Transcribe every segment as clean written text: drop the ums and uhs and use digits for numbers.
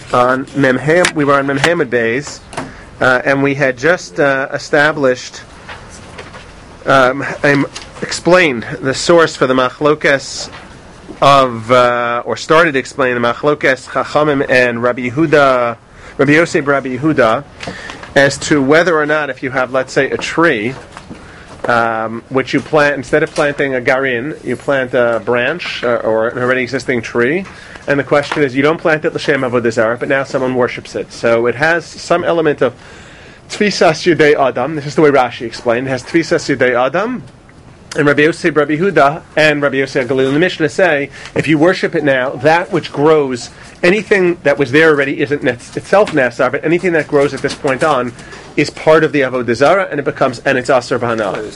We were on Memhamad Bays, and we had just established, explained the source for the machlokes or started to explain the machlokes Chachamim and Rabbi Yosef Rabbi Yehuda, as to whether or not, if you have, let's say, a tree, which you plant, instead of planting a garin, you plant a branch or an already existing tree. And the question is, you don't plant it l'shem avodah zarah, but now someone worships it. So it has some element of tfisas yudei adam. This is the way Rashi explained. It has tfisas yudei adam. And Rabbi Yosef, Rabbi Yehuda, and Rabbi Yosef Galil in the Mishnah say, if you worship it now, that which grows, anything that was there already isn't itself nasar, but anything that grows at this point on is part of the avodah zarah, and it's aser b'hana.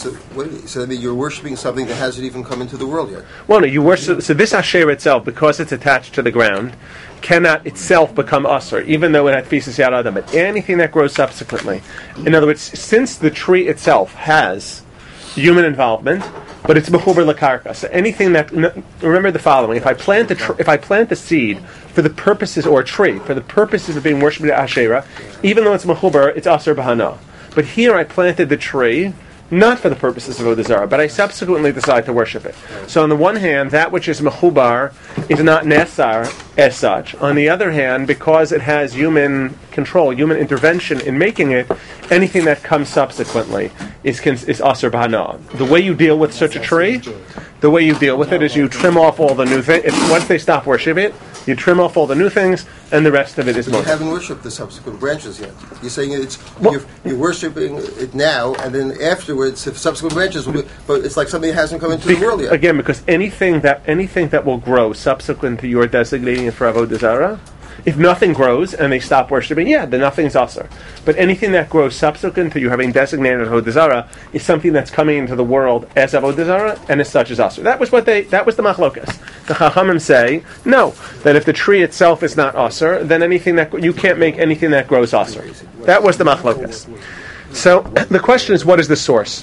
So I mean, you're worshiping something that hasn't even come into the world yet. Well, no, you worship. So this asher itself, because it's attached to the ground, cannot itself become aser, even though it had tfisas yad adam. But anything that grows subsequently, in other words, since the tree itself has human involvement, but it's mechuber lakarka. So anything that, remember the following: if I plant a seed for the purposes, or a tree for the purposes of being worshipped at Asherah, even though it's mechuber, it's aser b'hana. But here I planted the tree not for the purposes of avodah zarah, but I subsequently decide to worship it. So on the one hand, that which is mechubar is not nesar as such. On the other hand, because it has human control, human intervention in making it, anything that comes subsequently is aser b'hana. The way you deal with such a tree, the way you deal with it is you trim off all the new things. Once they stop worshiping it, you trim off all the new things, and the rest of it is mutter. You haven't worshipped the subsequent branches yet. You're saying you're worshipping it now, and then afterwards, if subsequent branches will be, but it's like something that hasn't come into the world yet. Again, because anything that will grow subsequent to your designating it for avodah zarah, if nothing grows and they stop worshiping, then nothing's aser. But anything that grows subsequent to you having designated avodah zarah is something that's coming into the world as avodah zarah, and as such as aser. That was the machlokas. The Chachamim say no, that if the tree itself is not aser, then you can't make anything that grows aser. That was the machlokas. So the question is, what is the source?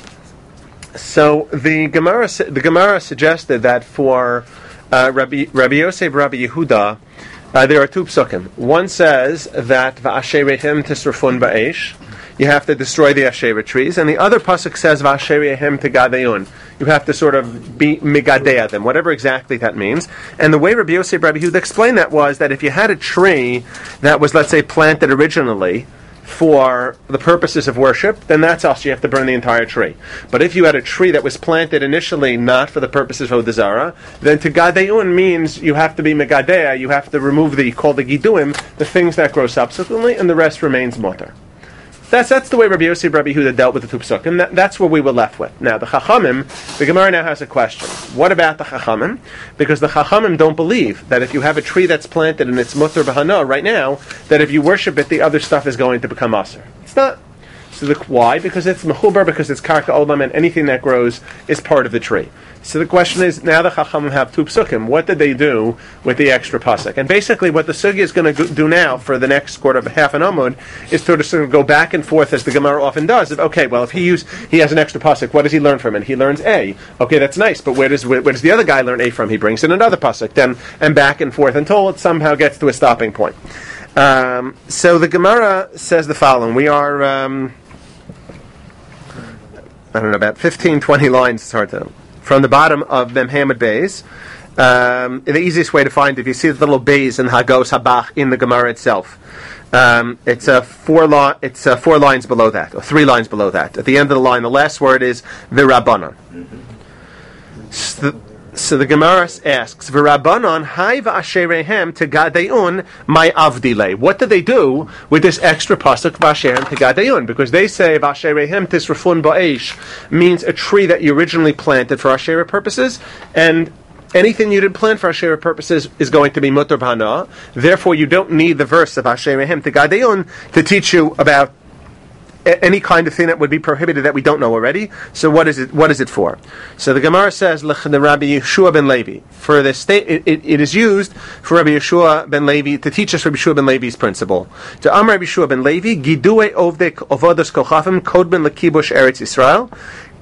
So the Gemara suggested that for Rabbi Yosef, Rabbi Yehuda, there are two psukim. One says that v'asherehim tisrafun ba'esh, you have to destroy the asherah trees, and the other pasuk says v'asherehim tegadeun, you have to sort of be migadea them, whatever exactly that means. And the way Rabbi Yosef, Rabbi Yehuda explained that was that if you had a tree that was, let's say, planted originally for the purposes of worship, then that's also, you have to burn the entire tree. But if you had a tree that was planted initially not for the purposes of avodah zarah, then tegadeun means you have to be megadea, you have to remove called the giduim, the things that grow subsequently, and the rest remains mutter. That's the way Rabbi Yosef, Rabbi Yehuda dealt with the two psukim. That's what we were left with. Now, the Chachamim, the Gemara now has a question. What about the Chachamim? Because the Chachamim don't believe that if you have a tree that's planted and it's mutter b'hana right now, that if you worship it, the other stuff is going to become aser. It's not. So why? Because it's mechubar, because it's karka olam, and anything that grows is part of the tree. So the question is, now the Chachamim have two psukim. What did they do with the extra pasuk? And basically what the sugya is going to do now for the next quarter of half an amud is to sort of go back and forth, as the Gemara often does. If he has an extra pasuk, what does he learn from it? He learns A. Okay, that's nice, but where does the other guy learn A from? He brings in another pasuk, and back and forth until it somehow gets to a stopping point. So the Gemara says the following. We are about 15, 20 lines. It's hard to... From the bottom of Memhamad Beis, the easiest way to find it, if you see the little Beis and Hagos Habach in the Gemara itself, it's four lines below that, or 3 lines below that. At the end of the line, the last word is V'Rabbanon. So the Gemara asks, V'Rabbanon hai v'asherehem tegadeun my avdile. What did they do with this extra pasuk v'asherehem tegadeun? Because they say v'asherehem tisrafun ba'esh means a tree that you originally planted for asherah purposes, and anything you didn't plant for asherah purposes is going to be mutter b'hana. Therefore, you don't need the verse of asherehem tegadeun to teach you about any kind of thing that would be prohibited that we don't know already. So what is it for? So the Gemara says, Rabbi Yeshua ben Levi. For the state, it is used for Rabbi Yeshua ben Levi to teach us Rabbi Yeshua ben Levi's principle. To Rabbi Yeshua ben Levi, Gidue ovdek ovodos kochafim kodben lekibush Eretz Yisrael.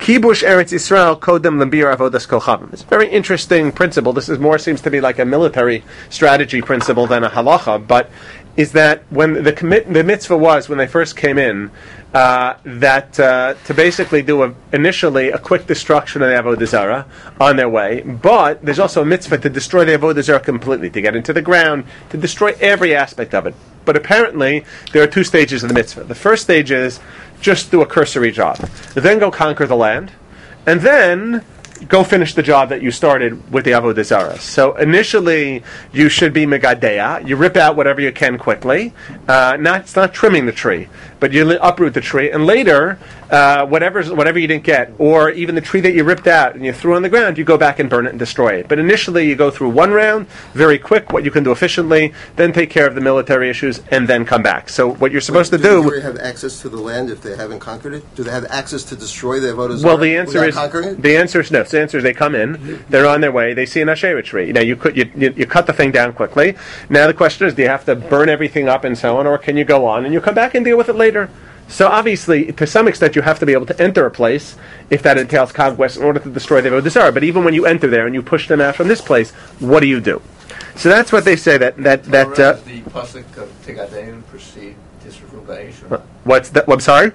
Kibush Eretz Yisrael kodem lembir avodas kol chavim. It's a very interesting principle. This is more seems to be like a military strategy principle than a halacha, but is that when the mitzvah was when they first came in to basically do initially a quick destruction of the avodah zarah on their way, but there's also a mitzvah to destroy the avodah zarah completely, to get into the ground, to destroy every aspect of it. But apparently there are two stages of the mitzvah. The first stage is just do a cursory job, then go conquer the land, and then go finish the job that you started with the avodah zarah. So initially, you should be megadeya. You rip out whatever you can quickly. It's not trimming the tree, but you uproot the tree, and later, whatever you didn't get, or even the tree that you ripped out and you threw on the ground, you go back and burn it and destroy it. But initially, you go through one round, very quick, what you can do efficiently, then take care of the military issues, and then come back. So what you're supposed to do... Do they have access to the land if they haven't conquered it? Do they have access to destroy the avodah zarah without conquering it? The answer is no. The answer is they come in, they're on their way, they see an Asherah tree. Now you cut the thing down quickly. Now the question is, do you have to burn everything up and so on, or can you go on and you come back and deal with it later? So obviously, to some extent, you have to be able to enter a place if that entails conquest in order to destroy the avodah zarah. But even when you enter there and you push them out from this place, what do you do? So that's what they say. That the pasuk of Tegadein proceed disrefun ba'esh. What's that? I'm sorry.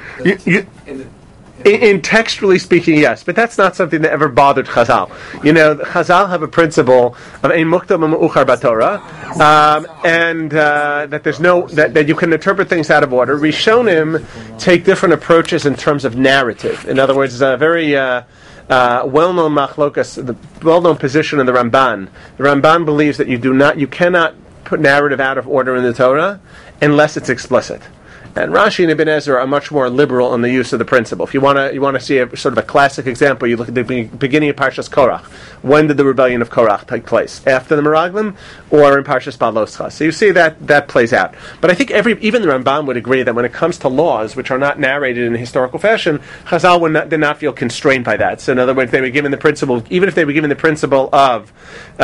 In textually speaking, yes, but that's not something that ever bothered Chazal. Chazal have a principle of ein muktam u'uchar b'Torah, and that there's that you can interpret things out of order. Rishonim take different approaches in terms of narrative. In other words, a very well-known machlokas, the well-known position of the Ramban. The Ramban believes that you cannot put narrative out of order in the Torah unless it's explicit. And Rashi and Ibn Ezra are much more liberal in the use of the principle. If you want to see a sort of a classic example, you look at the beginning of Parshas Korach. When did the rebellion of Korach take place? After the Meraglim or in Parshas Baloscha? So you see that plays out. But I think even the Ramban would agree that when it comes to laws which are not narrated in a historical fashion, Chazal did not feel constrained by that. So in other words, they were given the principle, even if they were given the principle of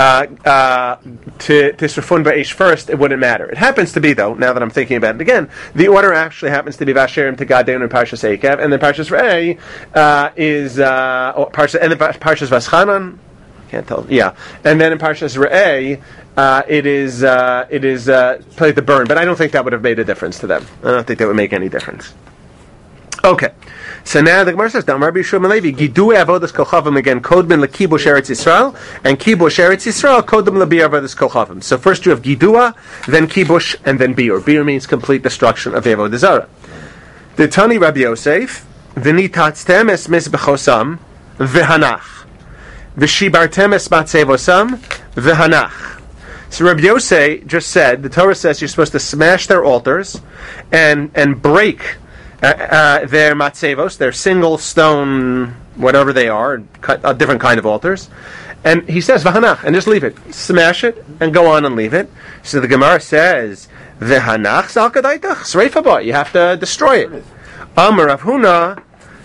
Tisrafun Ba'esh first, it wouldn't matter. It happens to be, though, now that I'm thinking about it again, the order actually happens to be Vasherim to Gadein and Parshas Eikev, and then Parshas Re'eh is Parshas Vaschanan. Can't tell. Yeah, and then in Parshas Re'eh, it is played the burn. But I don't think that would have made a difference to them. I don't think that would make any difference. Okay. So now the Gemara says, "Dam Rabbi Yishua ben Levi, Gidui avodas kol chavim again, kodmin lekibush Eretz Yisrael, and kibush Eretz Yisrael, kodmin lebiur avodas kol chavim." So first you have Gidua, then kibush, and then biur. Biur means complete destruction of the avodah zarah. The Tani Rabbi Yosef, v'nitatztem es mizbechosam v'hanach, v'shibartem es matzevosam v'hanach. So Rabbi Yosef just said, the Torah says you're supposed to smash their altars and break their matzevos, their single stone, whatever they are, a different kind of altars. And he says, v'hanach, and just leave it. Smash it, and go on and leave it. So the Gemara says, v'hanach zal kadaitach, sreifa ba, you have to destroy it. Amar Rav Huna,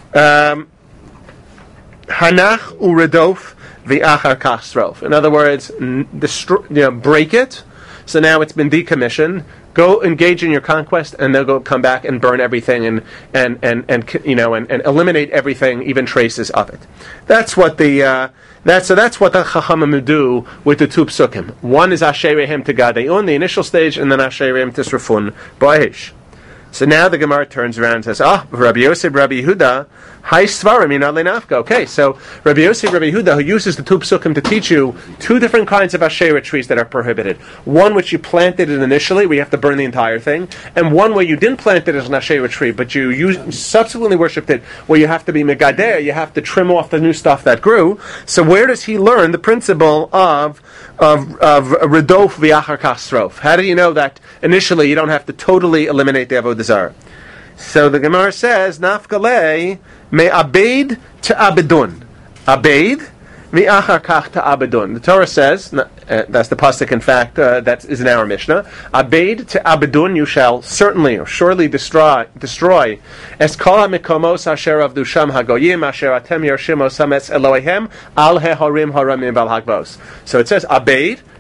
hanach uredof v'achar kach srof. In other words, break it. So now it's been decommissioned. Go engage in your conquest, and they'll come back and burn everything and eliminate everything, even traces of it. That's what the Chachamim do with the two psukim. One is Asherehem to Gadeon, the initial stage, and then Asherehem Tisrafun Ba'esh. So now the Gemara turns around and says, Rabbi Yosef, Rabbi Yehuda, Hai Svarim Yinad Le'nafka. Okay, so Rabbi Yosef, Rabbi Yehuda, who uses the two psukim to teach you two different kinds of Asherah trees that are prohibited. One which you planted it initially, where you have to burn the entire thing, and one where you didn't plant it as an Asherah tree, but you subsequently worshipped it, where you have to be Megadeh, you have to trim off the new stuff that grew. So where does he learn the principle of Redof V'achar Kasrof? How do you know that initially you don't have to totally eliminate the Avodah Zarah? So the Gemara says, Nafkalei me abed to abedun. Abed mi'achar kach to abedun. The Torah says, that's the pasuk in fact, that is in our Mishnah, Abed to abedun, you shall certainly or surely destroy es kol ha'mikomos asher avdusham hagoyim asher atem yershim osam es Elohehem al hehorim haramim bal hagbos. So it says Abed,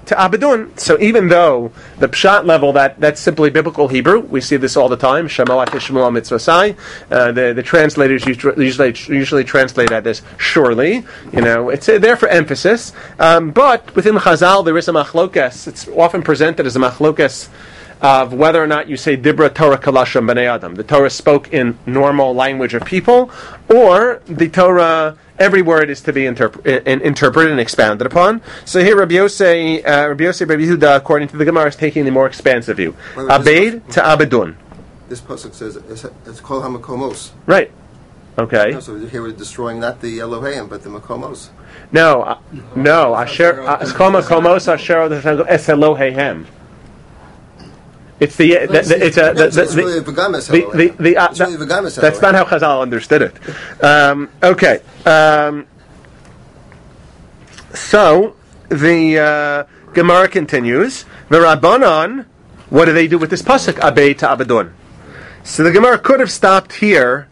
to Abedun. So even though the pshat level, that's simply biblical Hebrew, we see this all the time. Shema tishmu mitzvasai. The translators usually translate that as surely. It's there for emphasis. But within Chazal, there is a machlokas. It's often presented as a machlokas of whether or not you say Dibra Torah Kalasham B'nei Adam. The Torah spoke in normal language of people, or the Torah, every word is to be interpreted and expounded upon. So here Rabbi Yosei, Rabbi Yehuda, according to the Gemara, is taking the more expansive view. Abed to Abedun. This pasuk says it's Kol HaMakomos. Right. Okay. So here we're destroying not the Elohim, but the Makomos. No. Asher Kol Makomos Asher Es Eloheihem. It's that's not how Chazal understood it. Okay. So the Gemara continues. The Rabbanon, what do they do with this pasuk? Abed to Abedun. So the Gemara could have stopped here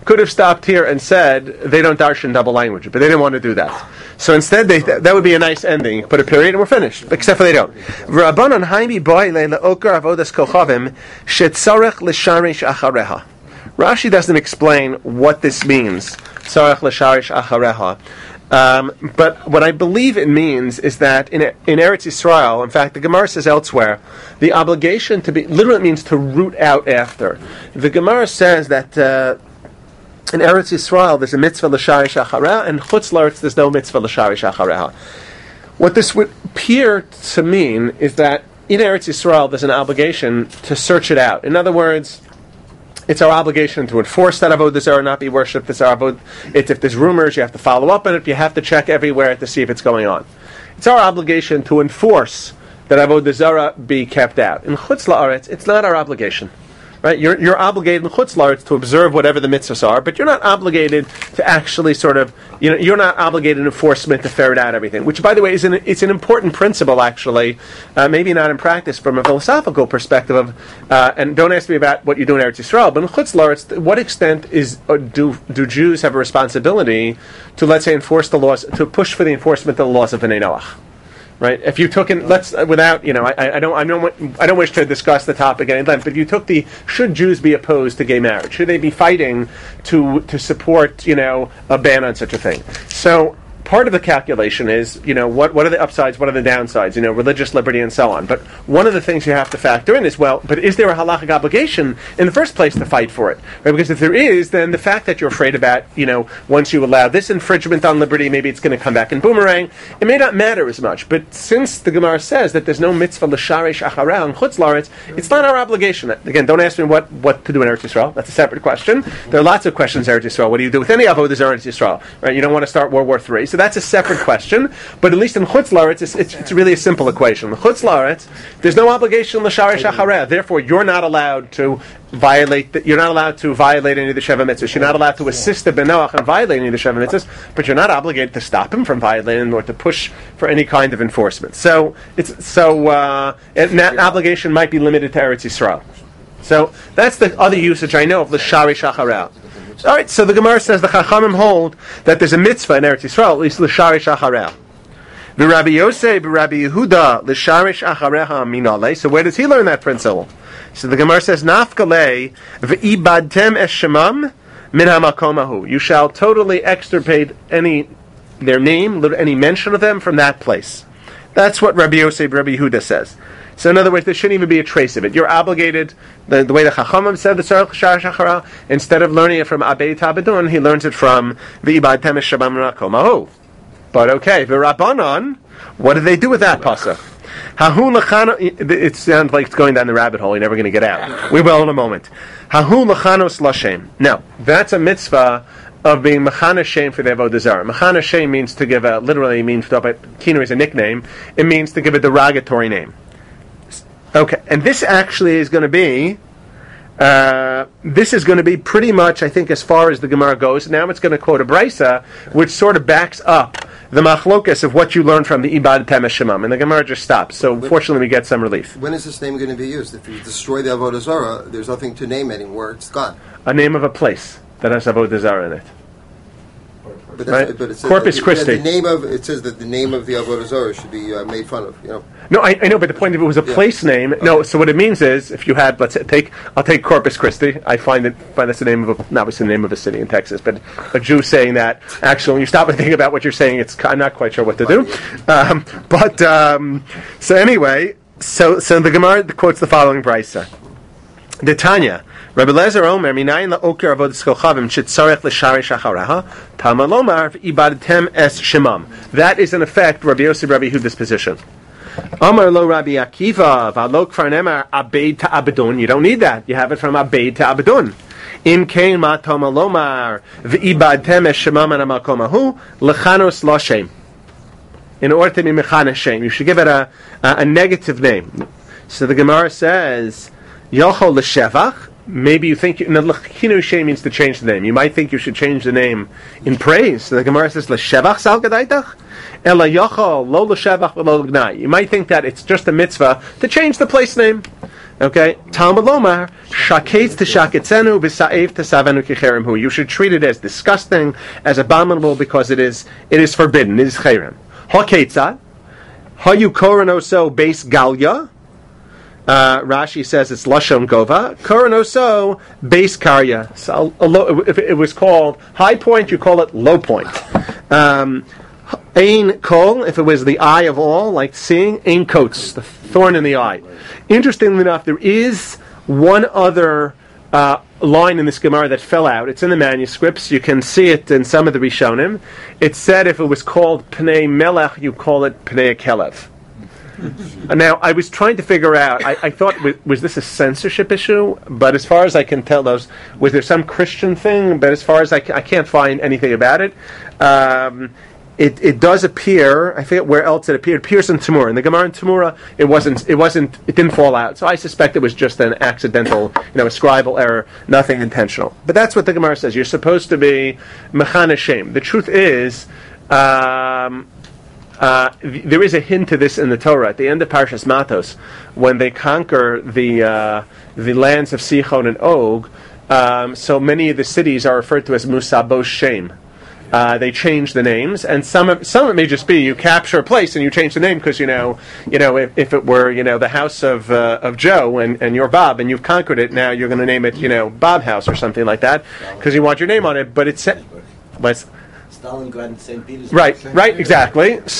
and said they don't darshan double language, but they didn't want to do that. So instead, that would be a nice ending. Put a period and we're finished. Except for they don't. Rabbanon haimi boy le'okar avodas kolchavim shetzarech l'sharish achareha. Rashi doesn't explain what this means. Tzarech l'sharish achareha. But what I believe it means is that in Eretz Yisrael, in fact, the Gemara says elsewhere, the obligation to be literally means to root out after. The Gemara says that. In Eretz Yisrael, there's a mitzvah l'sharish achareha, and Chutz La'aretz, there's no mitzvah l'sharish achareha. What this would appear to mean is that in Eretz Yisrael, there's an obligation to search it out. In other words, it's our obligation to enforce that avodah zarah not be worshipped. If there's rumors, you have to follow up on it. You have to check everywhere to see if it's going on. It's our obligation to enforce that avodah zarah be kept out. In Chutz La'aretz, it's not our obligation. Right, you're obligated in Chutz La'aretz to observe whatever the mitzvahs are, but you're not obligated to actually you're not obligated in enforcement to ferret out everything. Which, by the way, it's an important principle, actually. Maybe not in practice from a philosophical perspective of, and don't ask me about what you do in Eretz Yisrael, but in Chutz La'aretz, to what extent do Jews have a responsibility to, let's say, enforce the laws, to push for the enforcement of the laws of Bnei Noach? Right. If you took in, I don't wish to discuss the topic at any length. But if you took should Jews be opposed to gay marriage? Should they be fighting to support a ban on such a thing? So part of the calculation is what are the upsides, what are the downsides? Religious liberty and so on. But one of the things you have to factor in is but is there a halachic obligation in the first place to fight for it? Right? Because if there is, then the fact that you're afraid about once you allow this infringement on liberty, maybe it's going to come back in boomerang. It may not matter as much. But since the Gemara says that there's no mitzvah l'sharish achareha and Chutz La'aretz, it's not our obligation. Again, don't ask me what to do in Eretz Yisrael. That's a separate question. There are lots of questions in Eretz Yisrael. What do you do with any avodah zarah in Eretz Yisrael? Right? You don't want to start World War III. So that's a separate question, but at least in Chutz La'aretz, it's really a simple equation. In Chutz La'aretz, there's no obligation l'sharish achareha. Therefore, you're not allowed to violate any of the Sheva Mitzvahs. You're not allowed to assist the Ben Noach in violating any of the Sheva Mitzvahs, but you're not obligated to stop him from violating or to push for any kind of enforcement. So that obligation might be limited to Eretz Yisrael. So that's the other usage I know of l'sharish achareha. All right, so the Gemara says the Chachamim hold that there's a mitzvah in Eretz Yisrael, at least l'sharish achareha. V'Rabbi Yosei, V'Rabbi Yehuda, l'sharish achareha minalei. So where does he learn that principle? So the Gemara says, Nafkalei, v'ibadtem es shemam min hamakomahu. You shall totally extirpate their name, any mention of them from that place. That's what Rabbi Yosei, Rabbi Yehuda says. So in other words, there shouldn't even be a trace of it. You're obligated, the way the Chachamim said the Tzarech l'sharish achareha, instead of learning it from Abed Tabedun, he learns it from V'ibad Temesh Shabam Rakomahu. But okay, V'Rabbanon, what do they do with that pasuk? It sounds like it's going down the rabbit hole. You're never going to get out. We will in a moment. Hahu l'chanos l'shem. Now, that's a mitzvah of being mechana shem for the avodah zarah. Mechana shem means to give literally means, kinu is a nickname, it means to give a derogatory name. Okay, and this actually is going to be pretty much, I think, as far as the Gemara goes. Now it's going to quote a brisa, which sort of backs up the machlokas of what you learn from the Ibad Temesh Shemam, and the Gemara just stops. So fortunately, we get some relief. When is this name going to be used? If you destroy the avodah zarah, there's nothing to name anymore. It's gone. A name of a place that has avodah zarah in it. but, right? But it says Corpus that Christi. it says that the name of the Avodah Zarah should be made fun of. No, I know, but the point of it was a place name. Okay. No, so what it means is, if you had, I'll take Corpus Christi. I find that's the name of not the name of a city in Texas, but a Jew saying that. Actually, when you stop and think about what you're saying, I'm not quite sure what to do. So anyway, so the Gemara quotes the following brisa: the Tanya. Rabbi Lezer Omer, minayin la'oker avodas kochavim shetzarech l'sharish achareha, Talmud lomar v'ibadatem es shemam. That is in effect Rabbi Yossi Rabbi Yehuda's position. Amar lo Rabbi Akiva v'alo kfar nemar abeid ta'abedun. You don't need that. You have it from abeid ta'abedun. Im kein ma Talmud lomar v'ibadatem es shemam an hamakom hahu lechanos lo shem. In order to be mechanes shem, you should give it a negative name. So the Gemara says yochol l'shevach. Maybe you think Lechinu Shem means to change the name. You might think you should change the name in praise. So the Gemara says L'Shevach Sal Gadaitach Ela Yochol Lo L'Shevach Lo L'Gnai. You might think that it's just a mitzvah to change the place name. Okay, Talmud Lomar Shaketz T'Shaketzenu V'Sa'ev T'Savenu Kicherem Hu. You should treat it as disgusting, as abominable, because it is forbidden. It is cherem. Haketza Hayu Korano So Beis Galya. Rashi says it's Lashon Gova. Koranoso Beis Karya. So if it was called high point, you call it low point. Ein Kol, if it was the eye of all, like seeing. Ein Kotes, the thorn in the eye. Interestingly enough, there is one other line in this Gemara that fell out. It's in the manuscripts. You can see it in some of the Rishonim. It said if it was called Pnei Melech, you call it Pnei Kelev. Now, I was trying to figure out, I thought, was this a censorship issue? But as far as I can tell, was there some Christian thing? But as far as I can't find anything about it. It does appear, I forget where else it appeared. It appears in Tamura. In the Gemara in Tamura, it didn't fall out. So I suspect it was just an accidental, a scribal error, nothing intentional. But that's what the Gemara says. You're supposed to be mechana shem. The truth is, there is a hint to this in the Torah at the end of Parshas Matos, when they conquer the lands of Sichon and Og. So many of the cities are referred to as Musabos Shem. They change the names, and some of it may just be you capture a place and you change the name because if it were the house of Joe and you're Bob and you've conquered it, now you're going to name it Bob House or something like that because you want your name on it. But it's Stalingrad and St. Petersburg. Right, exactly. But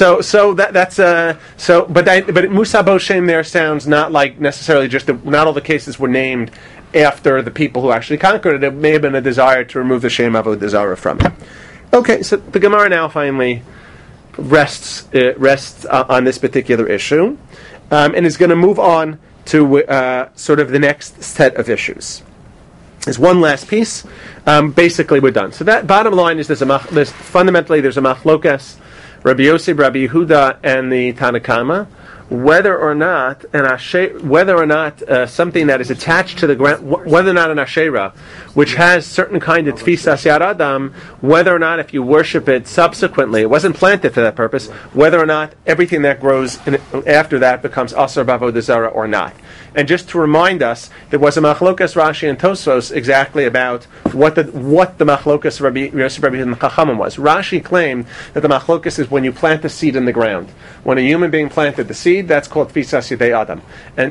Musa Boshem there sounds not like necessarily not all the cases were named after the people who actually conquered it. It may have been a desire to remove the Shem Avodah Zarah from it. Okay, so the Gemara now finally rests on this particular issue, and is going to move on to sort of the next set of issues. There's one last piece. Basically, we're done. So that bottom line is there's a machlokas, Rabbi Yossi, Rabbi Yehuda, and the Tanakama, whether or not something that is attached to the ground, whether or not an Asherah, which has certain kind of tfisas yad adam, whether or not if you worship it subsequently, it wasn't planted for that purpose, whether or not everything that grows after that becomes asar b'avodah zarah or not. And just to remind us, there was a machlokas Rashi and Tosfos exactly about what the machlokas Rabbi Yosef Rabbi and Chachamim was. Rashi claimed that the machlokas is when you plant the seed in the ground. When a human being planted the seed, that's called tfisas yadei adam.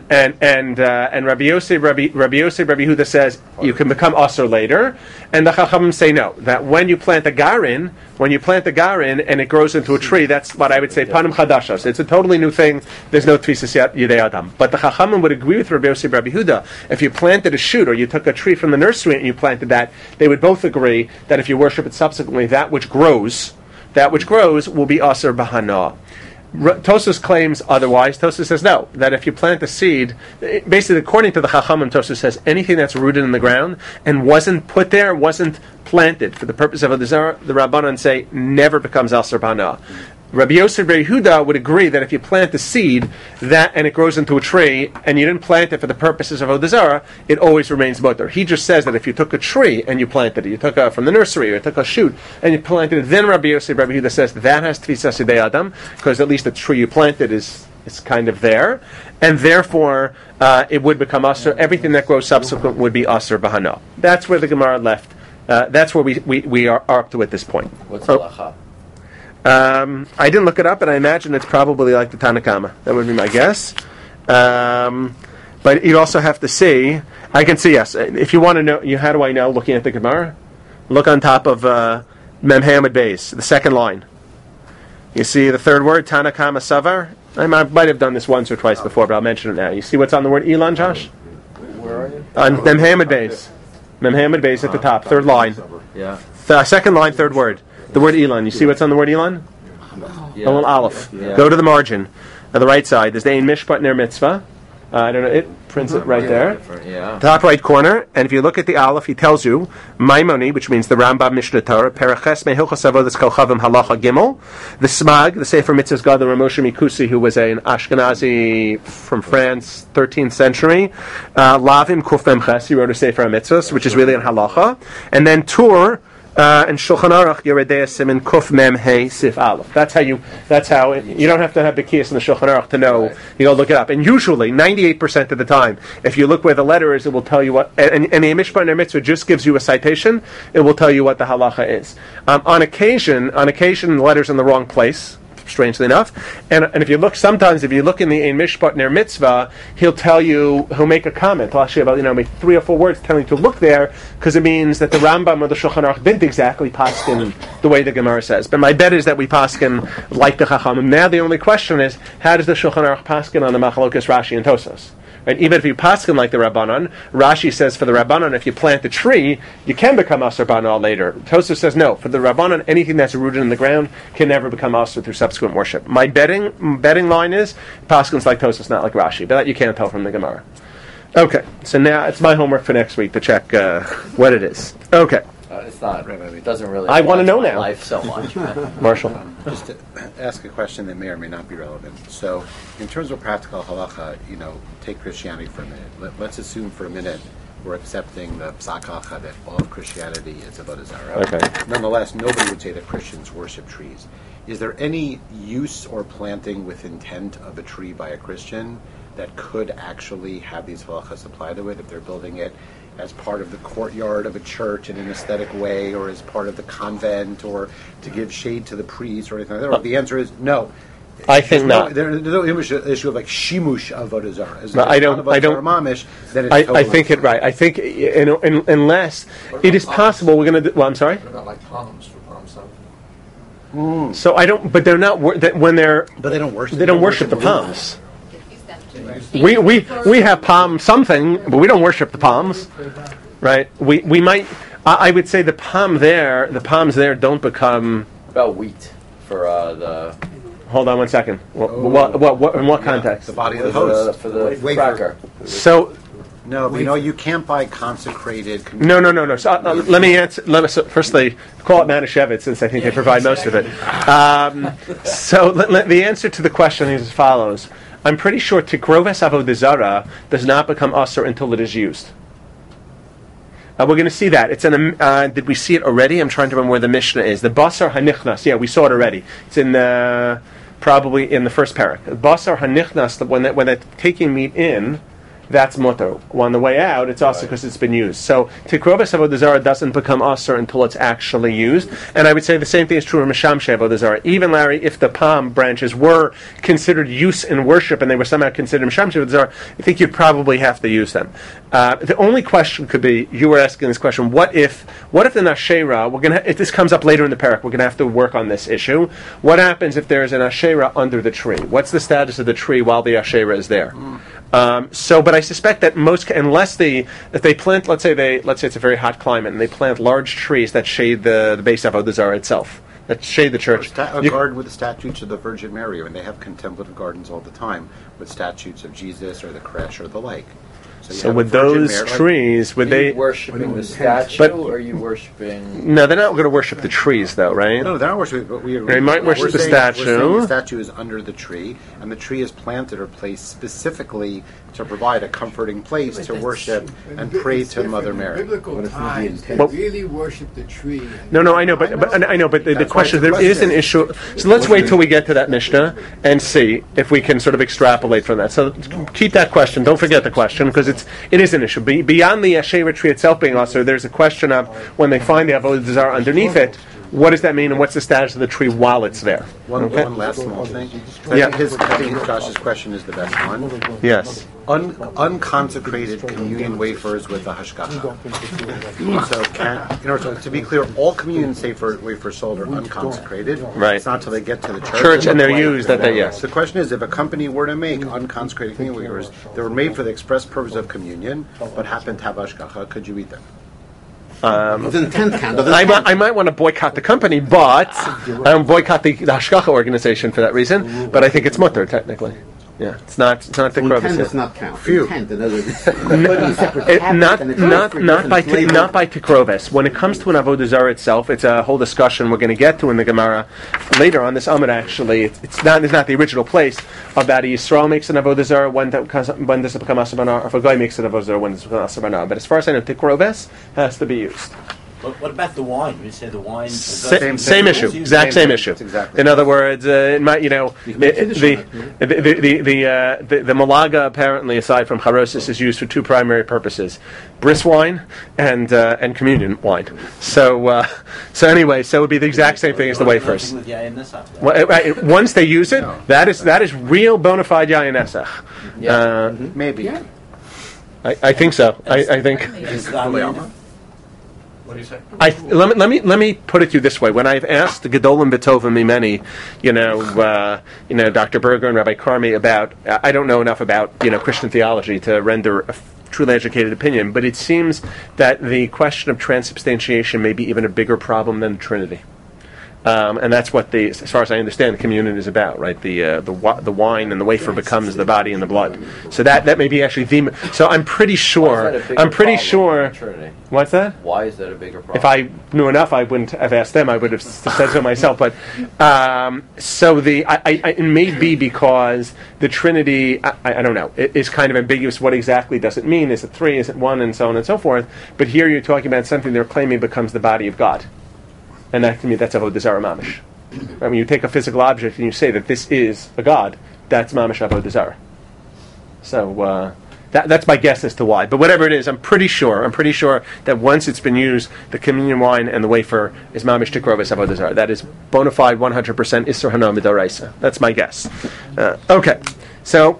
And Rabbi Yosef Rabbi Yehuda says you can become asur later, and the Chachamim say no. That when you plant the garin and it grows into a tree, that's what I would say panim chadashas. It's a totally new thing. There's no tfisas yadei adam. But the Chachamim would agree with Rabbi Yosef Rabbi Yehuda. If you planted a shoot or you took a tree from the nursery and you planted that, they would both agree that if you worship it subsequently, that which grows will be asur b'hana. Tosfos claims otherwise. Tosfos says no, that if you plant a seed, basically according to the Chachamim, Tosfos says anything that's rooted in the ground and wasn't put there, wasn't planted for the purpose of the Rabbanan say never becomes asur b'hana. Rabbi Yosef Rabbi Yehuda would agree that if you plant the seed and it grows into a tree and you didn't plant it for the purposes of avodah zarah, it always remains mutter. He just says that if you took a tree and you planted it, you took from the nursery or you took a shoot and you planted it, then Rabbi Yosef Rabbi Yehuda says that has tfisas yadei adam because at least the tree you planted is kind of there, and therefore it would become asur. Everything that grows subsequent would be asur b'hana. That's where the Gemara left That's where we are up to at this point. What's halacha? I didn't look it up, but I imagine it's probably like the Tanna Kama. That would be my guess. But you also have to see. I can see, yes. If you want to know, how do I know? Looking at the Gemara, look on top of Mem Hamid Beis, the second line. You see the third word, Tanna Kama Savar. I might have done this once or twice before, but I'll mention it now. You see what's on the word Elon, Josh? Where are you? On Mem Hamid Beis. Mem Hamid Beis at the top, third line. Yeah. Second line, third word. The word Elon. You see what's on the word Elon? Yeah. A little aleph. Yeah. Go to the margin. On the right side, there's the Ein Mishpat Ner Mitzvah. I don't know, it prints it right there. Yeah. Top right corner, and if you look at the aleph, he tells you, Maimoni, which means the Rambam Mishnah Torah, Paraches Mehilchos Avodas Kochavim Halacha Gimel, the Smag, the Sefer Mitzvahs God, the Ramosha Mikusi, who was an Ashkenazi from France, 13th century, Lavim Kuf Memches, he wrote a Sefer Mitzvahs, which is really in Halacha, and then Tur, and Shulchan Aruch Yeredei Simin Kuf Mem Hey Sif Aleph. That's how you don't have to have the kiyas in the Shulchan Aruch to know. Right. You go look it up. And usually, 98% of the time, if you look where the letter is, it will tell you what. And the Mishpat Ner Mitzvah just gives you a citation. It will tell you what the halacha is. On occasion, the letter's in the wrong place. Strangely enough, and if you look, sometimes if you look in the Ein Mishpat Ner Mitzvah, he'll make a comment, actually about maybe 3 or 4 words telling you to look there, because it means that the Rambam or the Shulchan Aruch didn't exactly paskin the way the Gemara says. But my bet is that we paskin like the Chachamim. Now the only question is, how does the Shulchan Aruch paskin on the Machalokas Rashi and Tosas? Right? Even if you paskin like the Rabbanon, Rashi says for the Rabbanon, if you plant a tree, you can become Asur Banal later. Tosafos says no. For the Rabbanon, anything that's rooted in the ground can never become Asur through subsequent worship. My betting line is paskin's like Tosafos, not like Rashi. But that you can't tell from the Gemara. Okay, so now it's my homework for next week to check what it is. Okay. It's not. It doesn't really. I want to know now. Life so much. Marshall. Just to ask a question that may or may not be relevant. So, in terms of practical halacha, take Christianity for a minute. Let's assume for a minute we're accepting the psak halacha that all of Christianity is avodah zarah. Okay. Nonetheless, nobody would say that Christians worship trees. Is there any use or planting with intent of a tree by a Christian that could actually have these halachas apply to it if they're building it as part of the courtyard of a church in an aesthetic way, or as part of the convent, or to give shade to the priest, or anything like that? Or the answer is no. I think not. There's no issue of like shimush avodah zarah. No, I don't. Mamish, then it's I think it right. I think unless it is possible, we're going to. Well, I'm sorry. What about like palms for Palm Sunday? So I don't. But they're not. When they're. But they don't worship. They don't worship the palms. We have palm something, but we don't worship the palms, right? We might. I would say the palms there don't become. About wheat for the. Hold on 1 second. What in what context? The body of the host for the cracker. So. No, but you can't buy consecrated. No. So, let me answer. Firstly, call it Manischewitz, since I think they provide most of it. So the answer to the question is as follows. I'm pretty sure Tikroves Avodah Zarah does not become Asur until it is used. We're going to see that. It's in. Did we see it already? I'm trying to remember where the Mishnah is. The Basar Hanichnas. Yeah, we saw it already. It's in probably in the first parak. Basar Hanichnas. When they're taking meat in, that's mutter. On the way out, it's also because it's been used. So Tikroves Avodah Zarah doesn't become Asur until it's actually used. And I would say the same thing is true of Mishamshei Avodah Zarah. Even, Larry, if the palm branches were considered use in worship and they were somehow considered Mishamshei Avodah Zarah, I think you'd probably have to use them. The only question could be, you were asking this question, what if the Nashera, if this comes up later in the parak, we're going to have to work on this issue. What happens if there's an Ashera under the tree? What's the status of the tree while the Ashera is there? But I suspect that if they plant, let's say it's a very hot climate, and they plant large trees that shade the base of Avodah Zarah itself, that shade the church. A garden with the statues of the Virgin Mary, and they have contemplative gardens all the time with statues of Jesus or the creche or the like. So with those trees, would they... Are you worshipping the statue, or are you worshipping... No, they're not going to worship the trees, though, right? No, they're not worshiping, but they might worship the statue. We're saying the statue is under the tree, and the tree is planted or placed specifically to provide a comforting place to worship and pray to Mother Mary. Biblical times, they really worship the tree. No, I know, but the question, there is an issue. So let's wait till we get to that Mishnah and see if we can sort of extrapolate from that. So keep that question. Don't forget the question, because it's it is an issue. Beyond the Asherah tree itself being usher, there's a question of when they find the Avodah Zarah underneath it, what does that mean, and what's the status of the tree while it's there? One last small thing. Yeah. I think Josh's question is the best one. Yes. Unconsecrated communion wafers with a hashgacha. So, to be clear, all communion wafers sold are unconsecrated. Right. It's not until they get to the Church and they're used that they, yes. The question is, if a company were to make unconsecrated communion wafers that were made for the express purpose of communion, but happen to have hashgacha, could you eat them? I might want to boycott the company, but I don't boycott the Hashgacha organization for that reason. But I think it's mutter technically. Yeah, it's not the Krovis. Intent does not count. Phew. Intent, in other words, not by Tikroves. When it comes to an Avodah Zarah itself, it's a whole discussion we're going to get to in the Gemara later on this Amud. Actually, it's not the original place of that. Yisrael makes an Avodah Zarah when does it become Asabanar, or if a guy makes an Avodah Zarah when does it become Asabanar. But as far as I know, Tikroves has to be used. What about the wine? You say the wine. Same issue. Exact same issue. Exactly. In other words, it might, the Malaga apparently, aside from charosis, is used for two primary purposes: bris wine and communion wine. So anyway, so it would be the exact same thing as the wafers. Once they use it, that is real bona fide yayin nesach. Maybe. Yeah. I think so. I think. What do you say? Let me put it to you this way. When I've asked Gedolim Betovim Mimeni, Dr. Berger and Rabbi Karmi about, I don't know enough about Christian theology to render a truly educated opinion, but it seems that the question of transubstantiation may be even a bigger problem than the Trinity. And that's what as far as I understand, the communion is about, right? The wine and the wafer becomes the body and the blood. So that may be actually the. So I'm pretty sure. What's that? Why is that a bigger problem? If I knew enough, I wouldn't have asked them. I would have said so myself. But it may be because the Trinity. I don't know. It is kind of ambiguous. What exactly does it mean? Is it three? Is it one? And so on and so forth. But here you're talking about something they're claiming becomes the body of God. And that, to me, that's Avodah Zarah mamish. Right? When you take a physical object and you say that this is a god, that's mamish Avodah Zarah. So that's my guess as to why. But whatever it is, I'm pretty sure that once it's been used, the communion wine and the wafer is mamish tikrovis Avodah Zarah. That is bona fide 100% Isser Hana Midoraisa. That's my guess. Okay. So,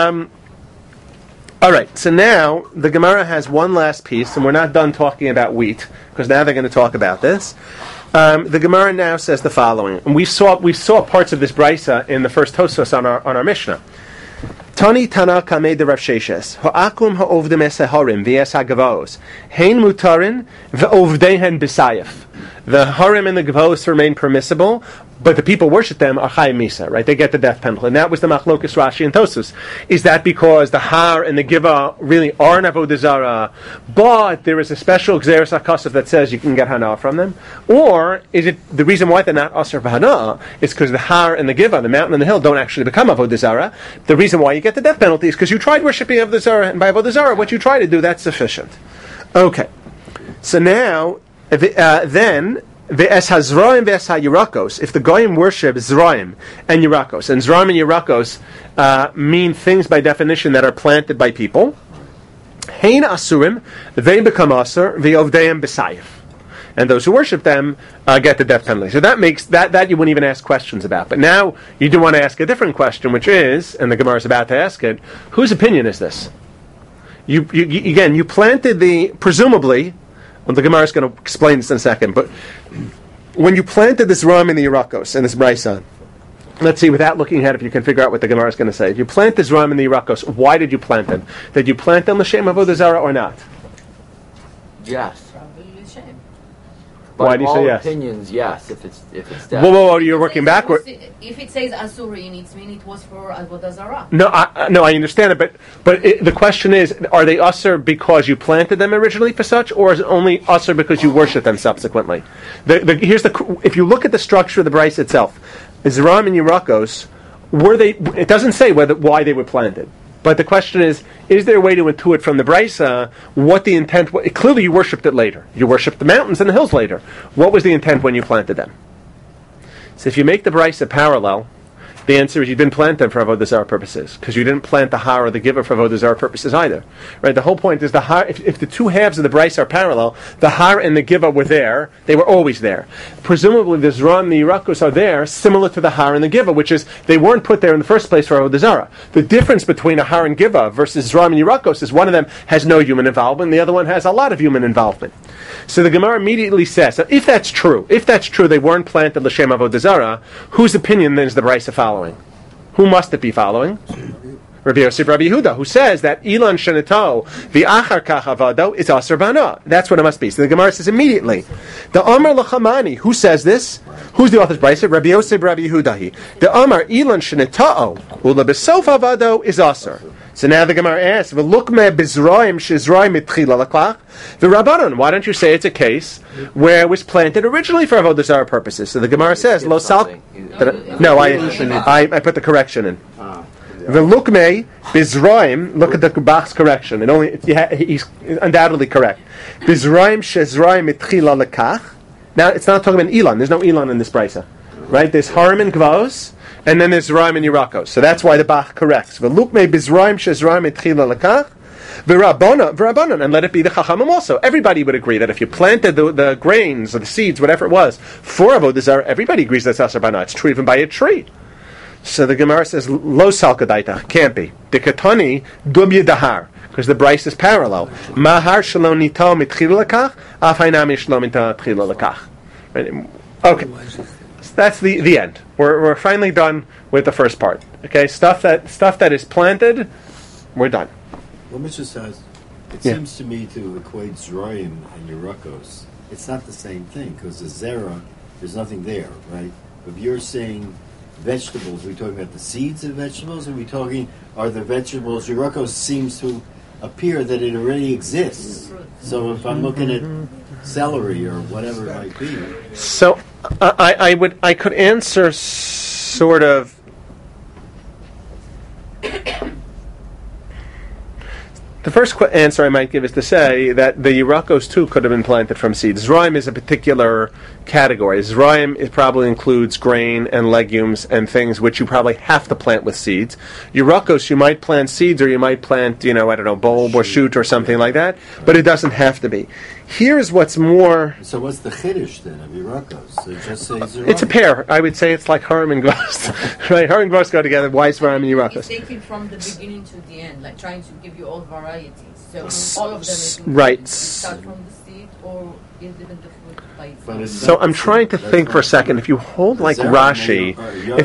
all right. So now the Gemara has one last piece, and we're not done talking about wheat because now they're going to talk about this. The Gemara now says the following, and we saw parts of this brisa in the first Tosfos on our Mishnah. Tani Tana Kamei de Rav Sheshes Ha'akum ha'ovdim es harim v'es ha'gavos Hein mutarin v'ovdehen b'sayef. The harim and the gavos remain permissible, but the people worship them are chayim misa, right? They get the death penalty. And that was the machlokas Rashi and Tosfos. Is that because the har and the giva really are an avodah zarah, but there is a special gzeres hakasef that says you can get hana from them? Or is it the reason why they're not aser b'hana is because the har and the giva, the mountain and the hill, don't actually become avodah zarah? The reason why you get the death penalty is because you tried worshiping avodah zarah, and by avodah zarah, what you try to do, that's sufficient. Okay. So now, then, Ve'es hazraim ve'es ha'yirakos. If the goyim worship zraim and yirakos, and zraim and yirakos mean things by definition that are planted by people, hein asurim, they become asur, ve'ovdeim b'sayif. And those who worship them get the death penalty. So that makes that you wouldn't even ask questions about. But now you do want to ask a different question, which is, and the Gemara is about to ask it, whose opinion is this? You planted presumably. Well, the Gemara is going to explain this in a second, but when you planted this ram in the Irakos, in this brisa, let's see, without looking ahead, if you can figure out what the Gemara is going to say. If you plant this ram in the Irakos, why did you plant them? Did you plant them l'shem avodah zarah or not? Yes. But why do you say yes? Opinions, yes. If it's whoa! You're working backward. If it says asurin, it means it was for avodah zarah. No, I understand it, but the question is: are they asur because you planted them originally for such, or is it only asur because you worship them subsequently? If you look at the structure of the brisa itself, Zram and Yirakos, were they? It doesn't say why they were planted. But the question is there a way to intuit from the brisa what the intent was? Clearly you worshipped it later. You worshipped the mountains and the hills later. What was the intent when you planted them? So if you make the brisa parallel, The answer is you didn't plant them for Avodah Zarah purposes, because you didn't plant the Har or the Giver for Avodah Zarah purposes either. Right? The whole point is the Har. If the two halves of the Bryce are parallel, the Har and the Giver were there. They were always there. Presumably, the Zram and the Yerakos are there, similar to the Har and the Giver, which is they weren't put there in the first place for Avodah Zarah. The difference between a Har and Giver versus Zram and Yerakos is one of them has no human involvement, and the other one has a lot of human involvement. So the Gemara immediately says, if that's true, they weren't planted l'shem Avodah Zarah, whose opinion then is the Bryce following? Who must it be following? Rabbi Yosef Rabbi Yehuda, who says that Ilan Sheneto v'achar kach avado is aser bana. That's what it must be. So the Gemara says immediately, the Amar Lachamani, who says this? Who's the author's Bryce? Rabbi Yosef Rabbi Yehuda. The Amar Ilan Sheneto ula besof avado is aser. So now the Gemara asks, "V'lukme bizroim shizroim mitchila lakach." The Rabbanon, why don't you say it's a case where it was planted originally for Avodah Zarah purposes? So the Gemara says, "Lo sal." No, I put the correction in. V'lukme bizroim. Look at the Bach's correction. He's undoubtedly correct. Bizroim shizroim mitchila lakach. Now it's not talking about Elon. There's no Elon in this brisa, right? There's Harim and Gvos. And then there's Zeraim and Yerakos. So that's why the Bach corrects. V'lukmei b'Zeraim she'Zeraim etchila lekach v'Rabbanon, and let it be the Chachamim also. Everybody would agree that if you planted the grains or the seeds, whatever it was, for Avodah Zarah, everybody agrees that's Aser Bana. It's true even by a tree. So the Gemara says, Lo salkadaita, can't be. The Ketani dum yedahar, because the Bryce is parallel. Mahar shalom nito mitchila lekach, af hainami shalom nito mitchila lekach. Okay. That's the end. We're finally done with the first part. Okay, stuff that is planted, we're done. Well, Mishnah says, it seems to me to equate Zerayim and Yerakos. It's not the same thing, because the Zera, there's nothing there, right? If you're saying vegetables, are we talking about the seeds of vegetables? Are the vegetables, Yerakos seems to appear that it already exists. So if I'm looking at celery or whatever it might be. So I could answer sort of. The first answer I might give is to say that the Yerakos too could have been planted from seeds. Zeraim is a particular category. Zeraim probably includes grain and legumes and things which you probably have to plant with seeds. Yerakos, you might plant seeds, or you might plant, bulb or shoot or something like that, but it doesn't have to be. Here's what's more. So what's the chiddush then of Yerakos? So just say Zeraim. It's a pair. I would say it's like Harim and Gvos. Right? Harim and Gvos go together. Why is Zeraim and Yerakos? It's taken from the beginning to the end, like trying to give you all varieties. So all of them is right. Start from the seed, or is even the fruit by itself. So I'm trying to think for a second. If you hold like Rashi,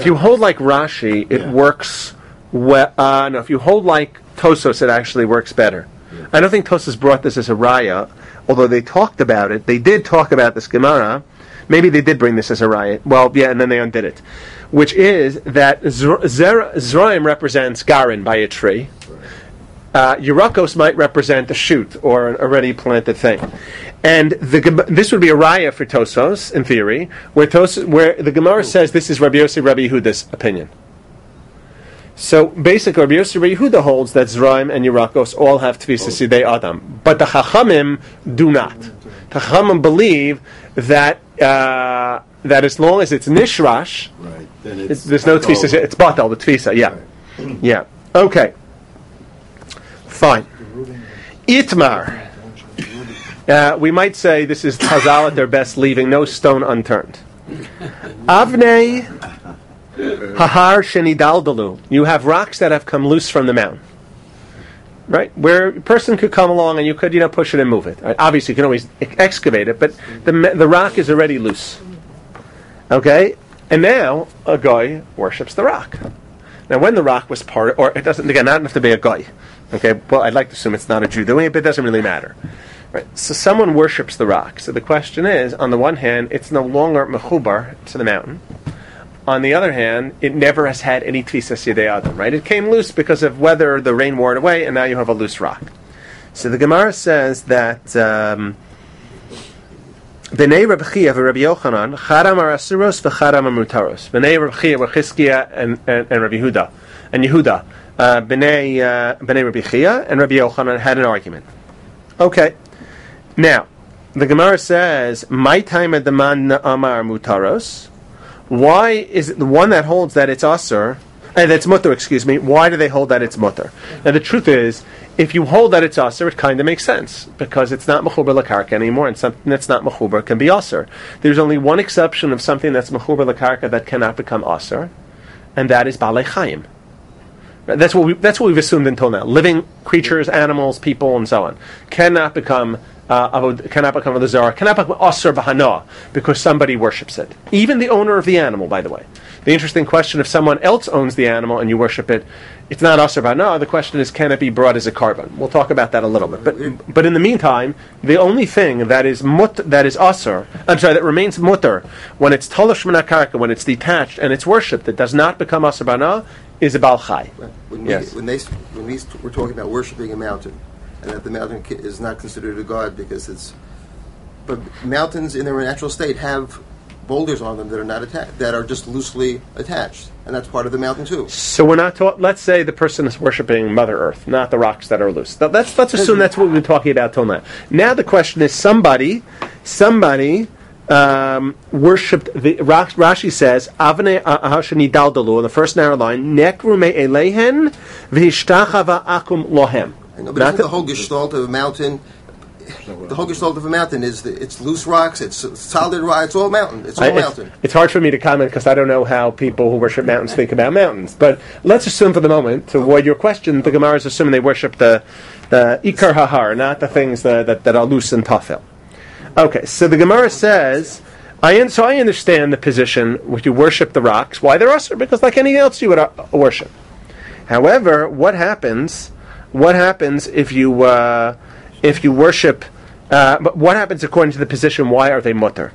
it works well. No, if you hold like Tosos, it actually works better. Yeah. I don't think Tosos brought this as a raya, although they talked about it. They did talk about this Gemara. Maybe they did bring this as a raya. Well, yeah, and then they undid it. Which is that Zeraim represents Garin by a tree. Yerakos might represent a shoot or an already planted thing. And this would be a raya for Tosos, in theory, where the Gemara says this is Rabbi Yosef Rabbi Yehuda's opinion. So basically, Rabbi Yosef Rabbi Yehuda holds that Zeraim and Yerakos all have Tfisa Sidei Adam. But the Chachamim do not. The Chachamim believe that as long as it's Nishrash, right, then there's no Tfisa, it's Batal, the Tfisa, yeah. Right. Yeah. Okay. Fine. Itmar. We might say this is Chazal at their best, leaving no stone unturned. Avnei Hahar Shenidaldalu. You have rocks that have come loose from the mountain. Right? Where a person could come along and you could, push it and move it. Right? Obviously, you can always excavate it, but the rock is already loose. Okay? And now, a guy worships the rock. Now, when the rock was part, or it doesn't, again, not have to be a guy. Okay, well, I'd like to assume it's not a Jew doing it, but it doesn't really matter. Right? So someone worships the rock. So the question is, on the one hand, it's no longer mechubar to the mountain. On the other hand, it never has had any tfisa sidei adam, right? It came loose because of whether the rain wore it away, and now you have a loose rock. So the Gemara says that Bnei Reb Chia v'Rabbi Yochanan Chadam are asuros v'chadam are mutaros. Bnei Reb Chia were Chizkiah and Rabbi Yehuda and Yehuda. Bnei Rabbi Chia and Rabbi Yochanan had an argument. Okay, now the Gemara says, "My time at the man amar mutaros." Why is it the one that holds that it's asur, that's mutter, excuse me, why do they hold that it's mutter? Now the truth is, if you hold that it's asur, it kind of makes sense, because it's not mechuber l'karka anymore, and something that's not mechuber can be asur. There's only one exception of something that's mechuber l'karka that cannot become asur, and that is balei chayim. That's what we've assumed until now. Living creatures, animals, people, and so on cannot become avodah zarah, cannot become asur b'hana because somebody worships it. Even the owner of the animal, by the way. The interesting question: if someone else owns the animal and you worship it, it's not asur b'hana. The question is, can it be brought as a carbon? We'll talk about that a little bit. But in the meantime, the only thing that is asur, that remains mutter when it's tolosh min hakarka, when it's detached and it's worshipped, that does not become asur b'hana, is a Baal Chai. When we're talking about worshiping a mountain, and that the mountain is not considered a god because it's... But mountains in their natural state have boulders on them that are not attached, that are just loosely attached, and that's part of the mountain too. So we're not let's say the person is worshiping Mother Earth, not the rocks that are loose. Let's assume that's what we've been talking about till now. Now the question is, somebody worshipped the Rashi says Avnei Hashani Daldalu in the first narrow line Nekru me Elehen v'hishtachava akum lohem. But the whole gestalt of a mountain, the whole gestalt of a mountain is it's loose rocks, it's solid rocks, it's all mountain. It's all mountain. It's hard for me to comment because I don't know how people who worship mountains think about mountains. But let's assume for the moment, to avoid your question, the Gemara is assuming they worship the Ikar Hahar, not the things that are loose and tafel. Okay, so the Gemara says, I understand the position where you worship the rocks. Why they're asur? Because like anything else you would worship. However, what happens if you worship? But what happens according to the position? Why are they mutter?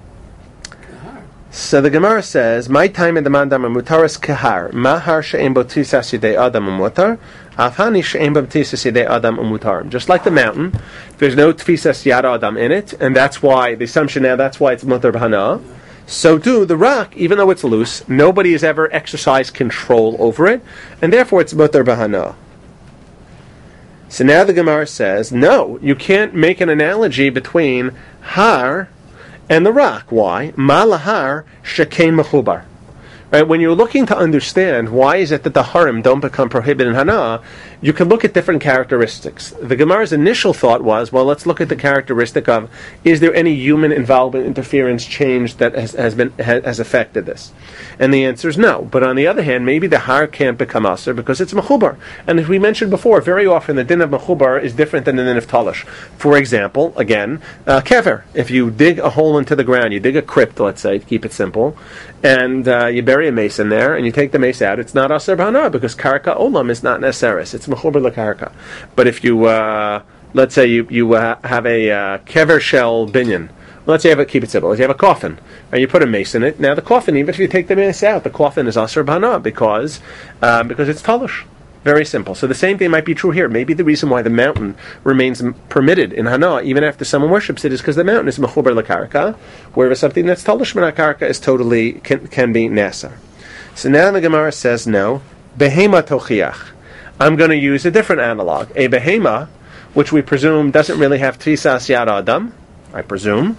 So the Gemara says, "My time in the mandam mutaras kahar mahar she'em botisas yidei adam umutar afhani she'em botisas yidei adam umutarim." Just like the mountain, there's no tfisas yad adam in it, and that's why the assumption now that's why it's mutar b'hana. So too the rock, even though it's loose, nobody has ever exercised control over it, and therefore it's mutar b'hana. So now the Gemara says, no, you can't make an analogy between har and the rock. Why? Malahar shekain mechubar. Right? When you're looking to understand why is it that the harim don't become prohibited in Hana, you can look at different characteristics. The Gemara's initial thought was, well, let's look at the characteristic of, is there any human involvement, interference, change that has affected this? And the answer is no. But on the other hand, maybe the har can't become asur because it's mechubar. And as we mentioned before, very often the din of mechubar is different than the din of talish. For example, again, kever. If you dig a hole into the ground, you dig a crypt, let's say, to keep it simple, and you bury a mace in there, and you take the mace out, it's not asur b'hana because karka olam is not neseres. It's mechubar l'karka. But if you, let's say you have a kever shell binyan, let's say you have keep it simple, let's say you have a coffin, and you put a mace in it. Now the coffin, even if you take the mace out, the coffin is asur b'hana because it's talush. Very simple. So the same thing might be true here. Maybe the reason why the mountain remains permitted in Hana, even after someone worships it, is because the mountain is mechubar l'karka, whereas something that's talush min hakarka is totally can be nasar. So now the Gemara says no. Behema tochiach. I'm going to use a different analog. A behema, which we presume doesn't really have trisas yad adam, I presume,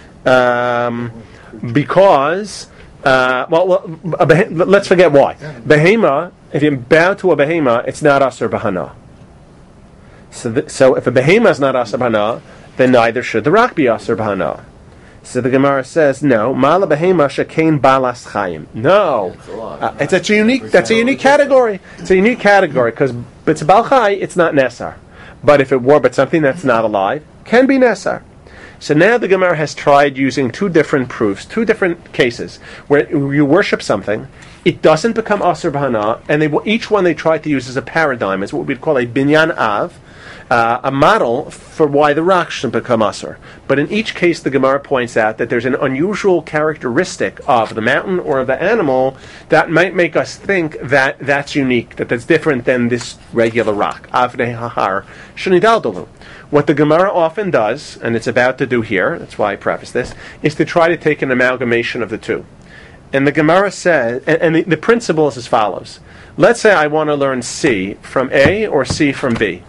because let's forget why. Behema. If you bow to a behema, it's not asur b'hana. So if a behema is not asur b'hana, then neither should the rock be asur b'hana. So the Gemara says, no, mala behema shekain balas chayim. No, that's a unique category. It's a unique category because it's a bal chai, it's not nesar. But if it were, but something that's not alive can be nesar. So now the Gemara has tried using two different proofs, two different cases where you worship something. It doesn't become asur b'hana, and each one they try to use as a paradigm, as what we'd call a binyan av, a model for why the rock shouldn't become asur. But in each case, the Gemara points out that there's an unusual characteristic of the mountain or of the animal that might make us think that that's unique, that's different than this regular rock. Avnei hahar shenidaldalu. What the Gemara often does, and it's about to do here, that's why I preface this, is to try to take an amalgamation of the two. And the Gemara says, and the principle is as follows. Let's say I want to learn C from A or C from B.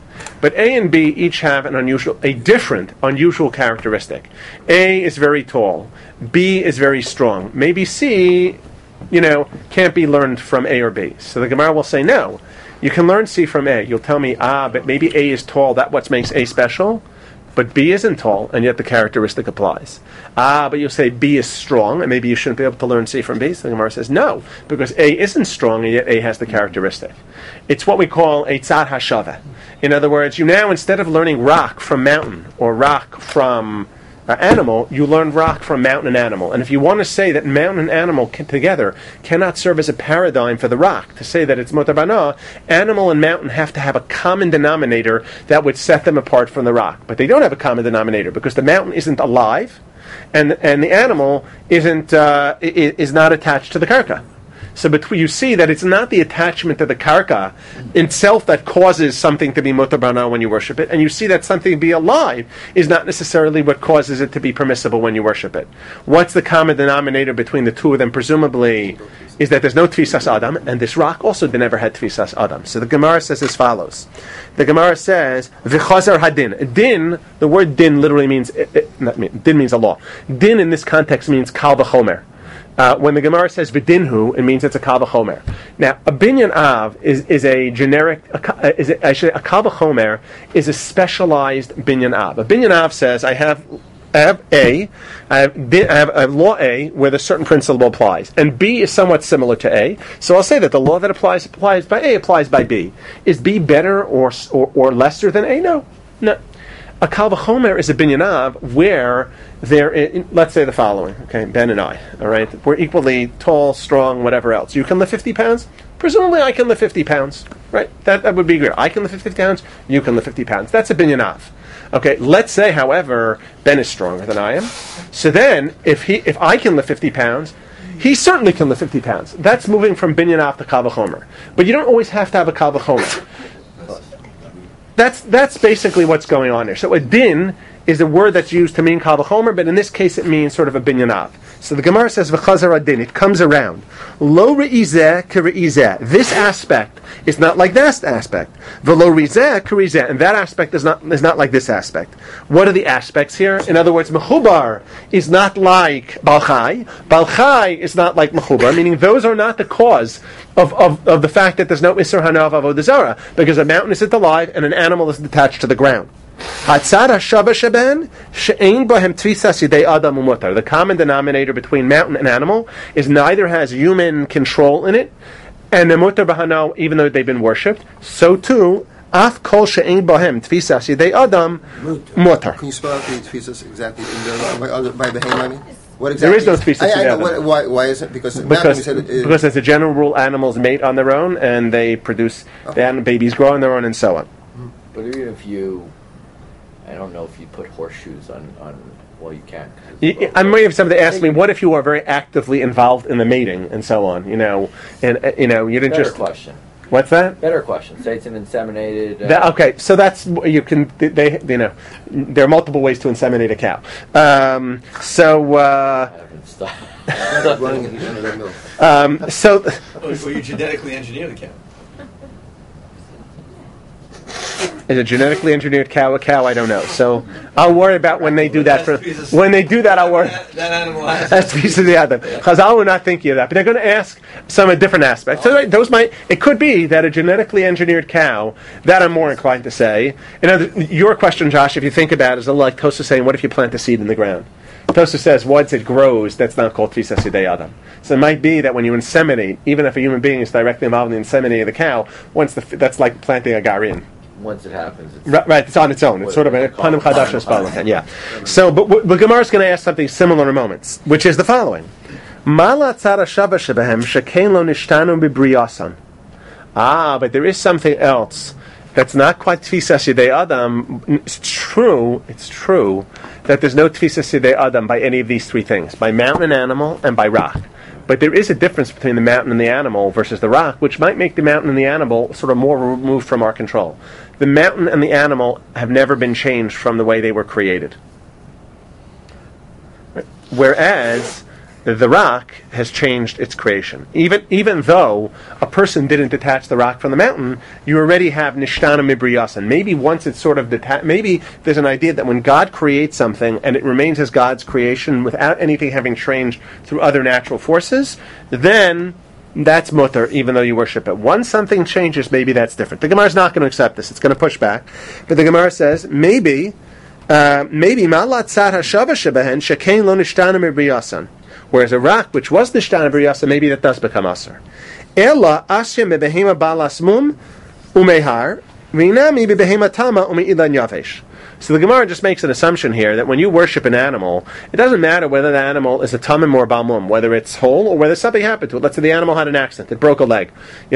But A and B each have a different, unusual characteristic. A is very tall. B is very strong. Maybe C, can't be learned from A or B. So the Gemara will say, no, you can learn C from A. You'll tell me, but maybe A is tall, that's what makes A special. But B isn't tall, and yet the characteristic applies. But you'll say B is strong, and maybe you shouldn't be able to learn C from B. So the Gemara says, no, because A isn't strong, and yet A has the characteristic. It's what we call a tzad hashava. In other words, you now, instead of learning rock from mountain, or rock from animal, you learn rock from mountain and animal. And if you want to say that mountain and animal together cannot serve as a paradigm for the rock, to say that it's motar bana, animal and mountain have to have a common denominator that would set them apart from the rock. But they don't have a common denominator because the mountain isn't alive, and the animal is not attached to the karka. So you see that it's not the attachment to the karka itself that causes something to be mutar bana when you worship it, and you see that something be alive is not necessarily what causes it to be permissible when you worship it. What's the common denominator between the two of them? Presumably, is that there's no tfisas adam, and this rock also never had tfisas adam. So the Gemara says as follows. The Gemara says, v'chazar hadin. Din, the word din literally means, din means a law. Din in this context means kal v'chomer. When the Gemara says v'dinhu, it means it's a kal v'chomer. Now, a binyan av is a generic. A kal v'chomer is a specialized binyan av. A binyan av says, I have law A where the certain principle applies, and B is somewhat similar to A. So I'll say that the law that applies by A applies by B. Is B better or lesser than A? No. A kal v'chomer is a binyan av where let's say the following, okay, Ben and I, all right, we're equally tall, strong, whatever else. You can lift 50 pounds? Presumably I can lift 50 pounds, right? That would be great. I can lift 50 pounds, you can lift 50 pounds. That's a binyan av. Okay, let's say, however, Ben is stronger than I am. So then, if I can lift 50 pounds, he certainly can lift 50 pounds. That's moving from binyan av to kal v'chomer. But you don't always have to have a kal v'chomer. That's basically what's going on there. So a din is a word that's used to mean kal v'chomer, but in this case it means sort of a binyan av. So the Gemara says v'chazar adin, it comes around. Lo re'izeh k're'izeh. This aspect is not like that aspect. V'lo re'izeh k're'izeh, and that aspect is not like this aspect. What are the aspects here? In other words, mechubar is not like balchai. Balchai is not like mechubar, meaning those are not the cause of the fact that there's no isur hana of avodah zarah, because a mountain isn't alive and an animal isn't attached to the ground. The common denominator between mountain and animal is neither has human control in it, and the mutar b'hana, even though they've been worshipped, so too, af kol she'ein bahem tfisas yidei adam mutar. Can you spell out the tfisas exactly by behem? What exactly? There is no tfisas yidei adam. Why is it? Because as a general rule, animals mate on their own, and they produce, babies grow on their own, and so on. But even if you, I don't know if you put horseshoes on well, you can't. I'm waiting for somebody to ask me, what if you are very actively involved in the mating and so on? You didn't Better just. Question. What's that? Better question. Say it's an inseminated. Okay, so that's you can. There are multiple ways to inseminate a cow. I haven't stopped. Or you genetically engineer the cow. Is a genetically engineered cow a cow? I don't know. So I'll worry about when they do that. When they do that, I'll worry. That animal has. That's piece of the other. Chazal will not thinking of that, but they're going to ask some different aspects. So it could be that a genetically engineered cow, that I'm more inclined to say. Your question, Josh, if you think about it, is like Tosa saying, what if you plant a seed in the ground? Tosa says, once it grows, that's not called tfisas yidei adam. So it might be that when you inseminate, even if a human being is directly involved in the inseminating the cow, that's like planting a garin. Once it happens, right, it's on its own. It's sort of a panim chadash espalakan. Yeah. So, but Gemara is going to ask something similar in moments, which is the following: but there is something else that's not quite tfisas yidei adam. It's true that there's no tfisas yidei adam by any of these three things: by mountain and animal, and by rock. But there is a difference between the mountain and the animal versus the rock, which might make the mountain and the animal sort of more removed from our control. The mountain and the animal have never been changed from the way they were created. Whereas the rock has changed its creation. Even though a person didn't detach the rock from the mountain, you already have nishtana mibriyasan. Maybe once it's sort of detached, maybe there's an idea that when God creates something and it remains as God's creation without anything having changed through other natural forces, then that's mutter, even though you worship it. Once something changes, maybe that's different. The Gemara is not going to accept this. It's going to push back. But the Gemara says, maybe malat tzad hashava shebehen shekein lo nishtana mibriyasan. Whereas a rock which was nishtana mibriyasan, maybe that does become aser. Ela asya mebehema balas mum umehar v'inami bebehema tama umeilan yavesh. So the Gemara just makes an assumption here that when you worship an animal, it doesn't matter whether the animal is a tamim or a balmum, whether it's whole or whether something happened to it. Let's say the animal had an accident, it broke a leg,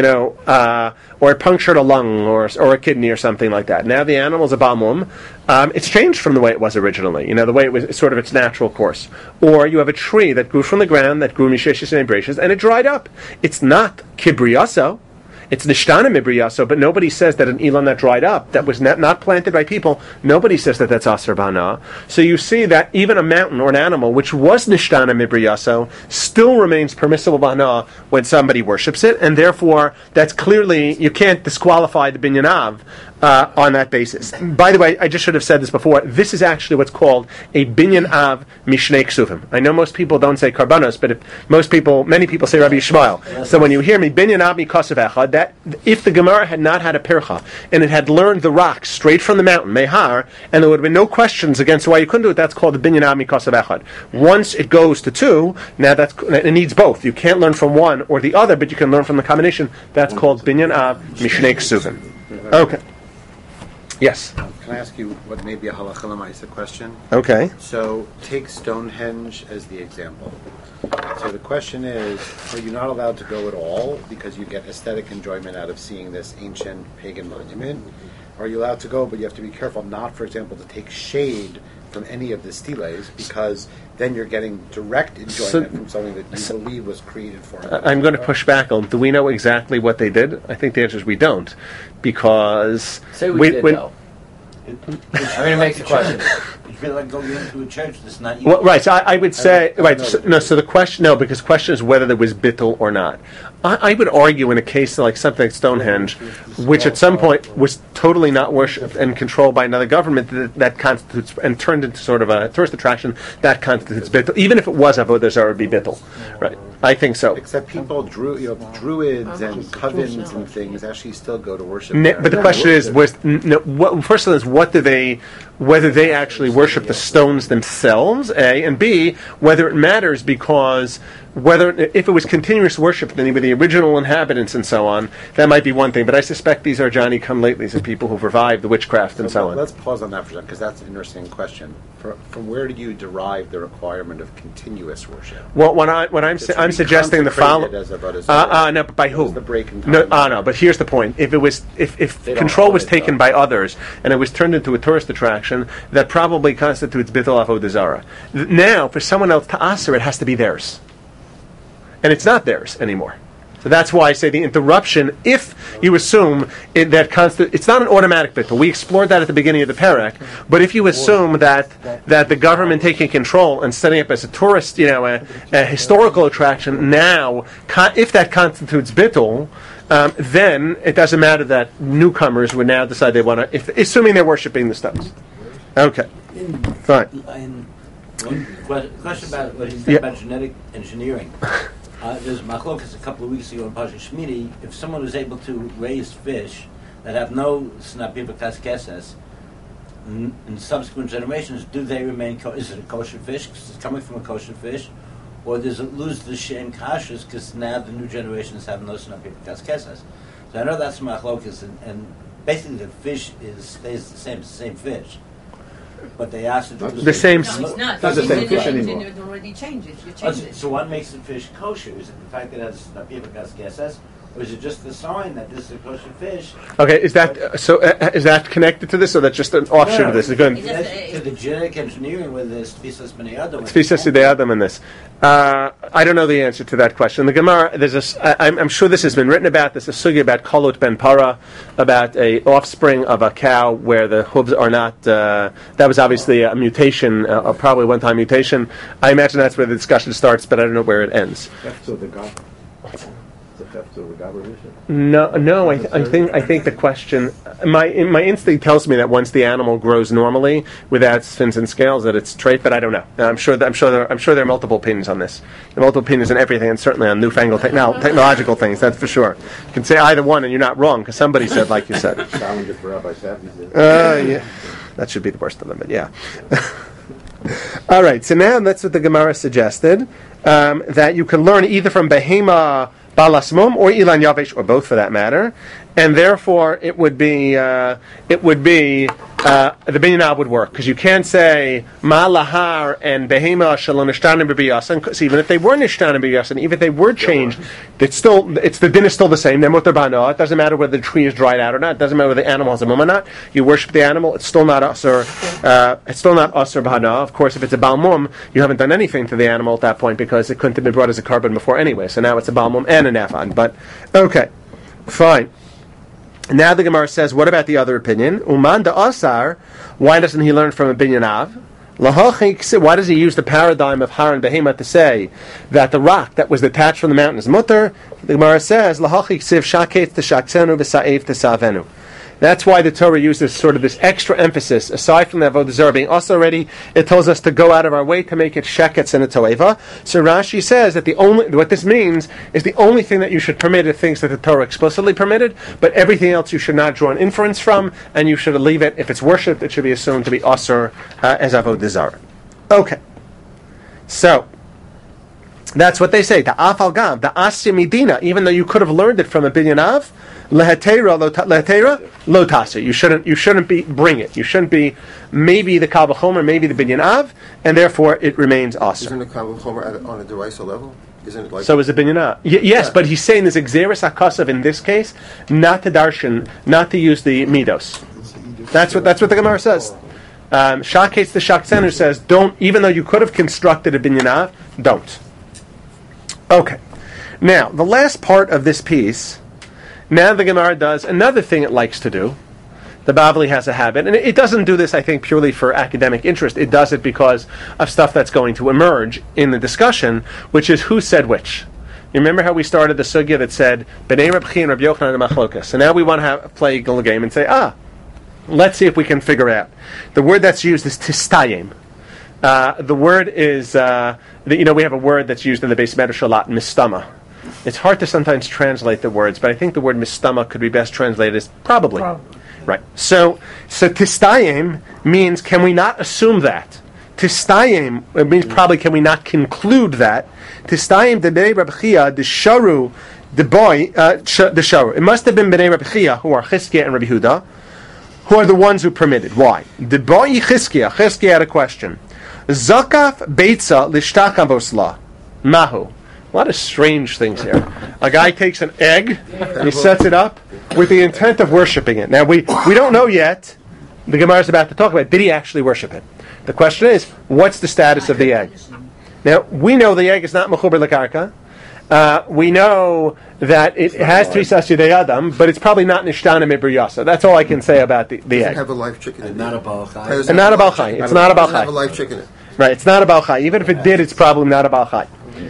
or it punctured a lung or a kidney or something like that. Now the animal's a balmum. It's changed from the way it was originally, the way it was sort of its natural course. Or you have a tree that grew from the ground, that grew misheshis and embraces, and it dried up. It's not kibriyaso. It's nishtana mibriyaso, but nobody says that an elan that dried up, that was not planted by people, nobody says that that's aser bana. So you see that even a mountain or an animal which was nishtana mibriyaso still remains permissible bana when somebody worships it, and therefore that's clearly, you can't disqualify the binyanav on that basis. By the way, I just should have said this before. This is actually what's called a binyan av mishnei ksuvim. I know most people don't say karbanos, but many people say Rabbi Yishmael. So when you hear me binyan av mikasav echad, that if the Gemara had not had a pircha and it had learned the rock straight from the mountain mehar, and there would have been no questions against why you couldn't do it, that's called the binyan av mikasav echad. Once it goes to two, now it needs both. You can't learn from one or the other, but you can learn from the combination. That's called binyan av mishnei ksuvim. Okay. Yes. Can I ask you what may be a halacha l'maisa question? Okay. So take Stonehenge as the example. So the question is, are you not allowed to go at all because you get aesthetic enjoyment out of seeing this ancient pagan monument? Or are you allowed to go, but you have to be careful not, for example, to take shade from any of the steles, because then you're getting direct enjoyment from something that you believe was created for. I'm going to push back on. Do we know exactly what they did? I think the answer is we don't, because say we did know. It makes a question. You feel like going into a church that's not. Well, right. So I would say right. So the question, because the question is whether there was bittul or not. I would argue in a case like something like Stonehenge, which at some point was totally not worshipped and controlled by another government, that constitutes and turned into sort of a tourist attraction, that constitutes bittul. Even if it was avodah zarah, would be bittul, right? I think so. Except people, druids and covens and things actually still go to worship. But the question is, first of all, is whether they actually worship the stones themselves, A, and B, whether it matters because if it was continuous worship, then with the original inhabitants and so on, that might be one thing. But I suspect these are Johnny-come-latelys of people who've revived the witchcraft and so on. Let's pause on that for a second, because that's an interesting question. From where do you derive the requirement of continuous worship? Well, I'm suggesting the following. No, but by who? The break in time. No. But here's the point: if control was taken by others and it was turned into a tourist attraction, that probably constitutes bittul avodah zarah. Now, for someone else to aser, it has to be theirs. And it's not theirs anymore. So that's why I say the interruption, if you assume it's not an automatic bittul. We explored that at the beginning of the parak. But if you assume that the government taking control and setting up as a tourist, a historical attraction, now, if that constitutes bittul, then it doesn't matter that newcomers would now decide they want to, assuming they're worshiping the stones. Okay. Fine. One question about what you said about genetic engineering. There's machlokas a couple of weeks ago in Parshat Shmini. If someone was able to raise fish that have no snapim v'kaskeses in subsequent generations, do they remain? Is it a kosher fish because it's coming from a kosher fish, or does it lose the shem kashrus because now the new generations have no snapim v'kaskeses? So I know that's machlokas, and basically the fish stays the same. It's the same fish. But they asked it the same. No, it's not. It's the same fish anymore. It already changes. You change it. So what makes the fish kosher? Is it the fact that it has napivakas gases, Or is it just the sign that this is a kosher fish? Okay, is that is that connected to this, or that's just an offshoot of this? Is going to the genetic engineering with this tfisas b'nei adam. Tfisas b'nei adam in this. I don't know the answer to that question. The Gemara, I'm sure this has been written about. There's a sugi about kolot ben para, about a offspring of a cow where the hooves are not. That was obviously a mutation, probably a one-time mutation. I imagine that's where the discussion starts, but I don't know where it ends. No. I think the question. My instinct tells me that once the animal grows normally without fins and scales, that it's trait. But I don't know. I'm sure there are multiple opinions on this. There are multiple opinions on everything, and certainly on newfangled technological things. That's for sure. You can say either one, and you're not wrong because somebody said, like you said. Yeah, that should be the worst of them. But yeah. All right. So now that's what the Gemara suggested, that you can learn either from Behema Balasmum or Ilan Yavesh, or both for that matter, and therefore it would be the binyan would work, because you can't say Malahar and Behema Shalom Nishtanim B'Biyasan, because even if they were Nishtanim B'Biyasan, even if they were changed, the din is still the same. They're mutar b'hana. It doesn't matter whether the tree is dried out or not. It doesn't matter whether the animal has a mum or not. You worship the animal. It's still not asur. It's still not asur b'hana. Of course, if it's a balmum, you haven't done anything to the animal at that point because it couldn't have been brought as a carbon before anyway. So now it's a balmum and an afan. But okay, fine. Now the Gemara says, what about the other opinion? Uman da asar. Why doesn't he learn from a binyanav? Why does he use the paradigm of Har and Behema to say that the rock that was detached from the mountain is mutter? The Gemara says, that's why the Torah uses sort of this extra emphasis. Aside from the Avodah Zarah being also already, it tells us to go out of our way to make it sheketz and a toeva. So Rashi says that what this means is the only thing that you should permit are things that the Torah explicitly permitted, but everything else you should not draw an inference from, and you should leave it. If it's worshipped, it should be assumed to be asur as Avodah Zarah. Okay. So that's what they say. The afal gam, the asya midina, even though you could have learned it from a binyanav, lehetera lo tasya. You shouldn't bring it. You shouldn't be maybe the kal v'chomer, maybe the binyanav, and therefore it remains asur. Isn't the kal v'chomer on a derisa level? Isn't it like so? Is it binyanav? Yes, but he's saying there's exeris akasav in this case, not to darshan, not to use the midos. That's what the Gemara says. Shaketz the Shaktzenu says, don't, even though you could have constructed a binyanav, don't. Okay. Now, the last part of this piece, now the Gemara does another thing it likes to do. The Bavli has a habit, and it doesn't do this, I think, purely for academic interest. It does it because of stuff that's going to emerge in the discussion, which is who said which. You remember how we started the sugya that said, B'nai Reb Chi and Reb Yochanan and Machlokas. So now we want to play a little game and say, let's see if we can figure out. The word that's used is tistayim. The word is, we have a word that's used in the base medrash a lot, mistama. It's hard to sometimes translate the words, but I think the word mistama could be best translated as probably. Right. So tistayim means, can we not assume that? Tistayim, it means probably, can we not conclude that? Tistayim de bnei Reb Chia, the sharu, the boy, the sharu. It must have been bnei Reb Chia, who are Chizkiah and Rabbi Huda, who are the ones who permitted. Why? The boy Chizkiah had a question. Zakaf beitza lishtachavosla. Mahu. A lot of strange things here. A guy takes an egg and he sets it up with the intent of worshiping it. Now we don't know yet. The Gemara is about to talk about, did he actually worship it? The question is, what's the status of the egg? Now we know the egg is not mechuber lekarka. We know that it has trisas yedei adam, but it's probably not nishtana mibriyasa. That's all I can say about the egg. Does it have a live chicken in it? Not a balchai. It's not a balchai. It's not a balchai. Does it have a live chicken in it? Right, it's not a balchai. Even if it did, it's probably not a balchai.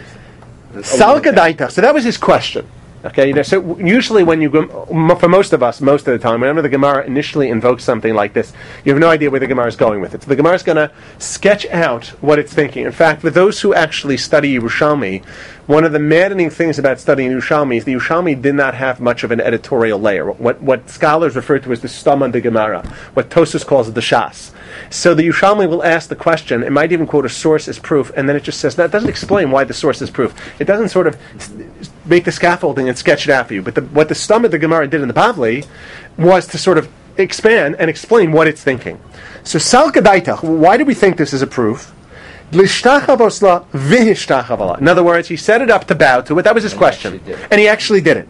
Salka daita. So that was his question. Okay, so usually when you go, for most of us, most of the time, whenever the Gemara initially invokes something like this, you have no idea where the Gemara is going with it. So the Gemara is going to sketch out what it's thinking. In fact, for those who actually study Yerushalmi, one of the maddening things about studying Yerushalmi is the Yerushalmi did not have much of an editorial layer. What scholars refer to as the Stam on the Gemara, what Tosfos calls the Shas. So the Yerushalmi will ask the question, it might even quote a source as proof, and then it just says, that doesn't explain why the source is proof. It doesn't sort of make the scaffolding and sketch it out for you. But what the Stam of the Gemara did in the Bavli was to sort of expand and explain what it's thinking. So Salka Daita, why do we think this is a proof? In other words, he set it up to bow to it. That was his question. And he actually did it.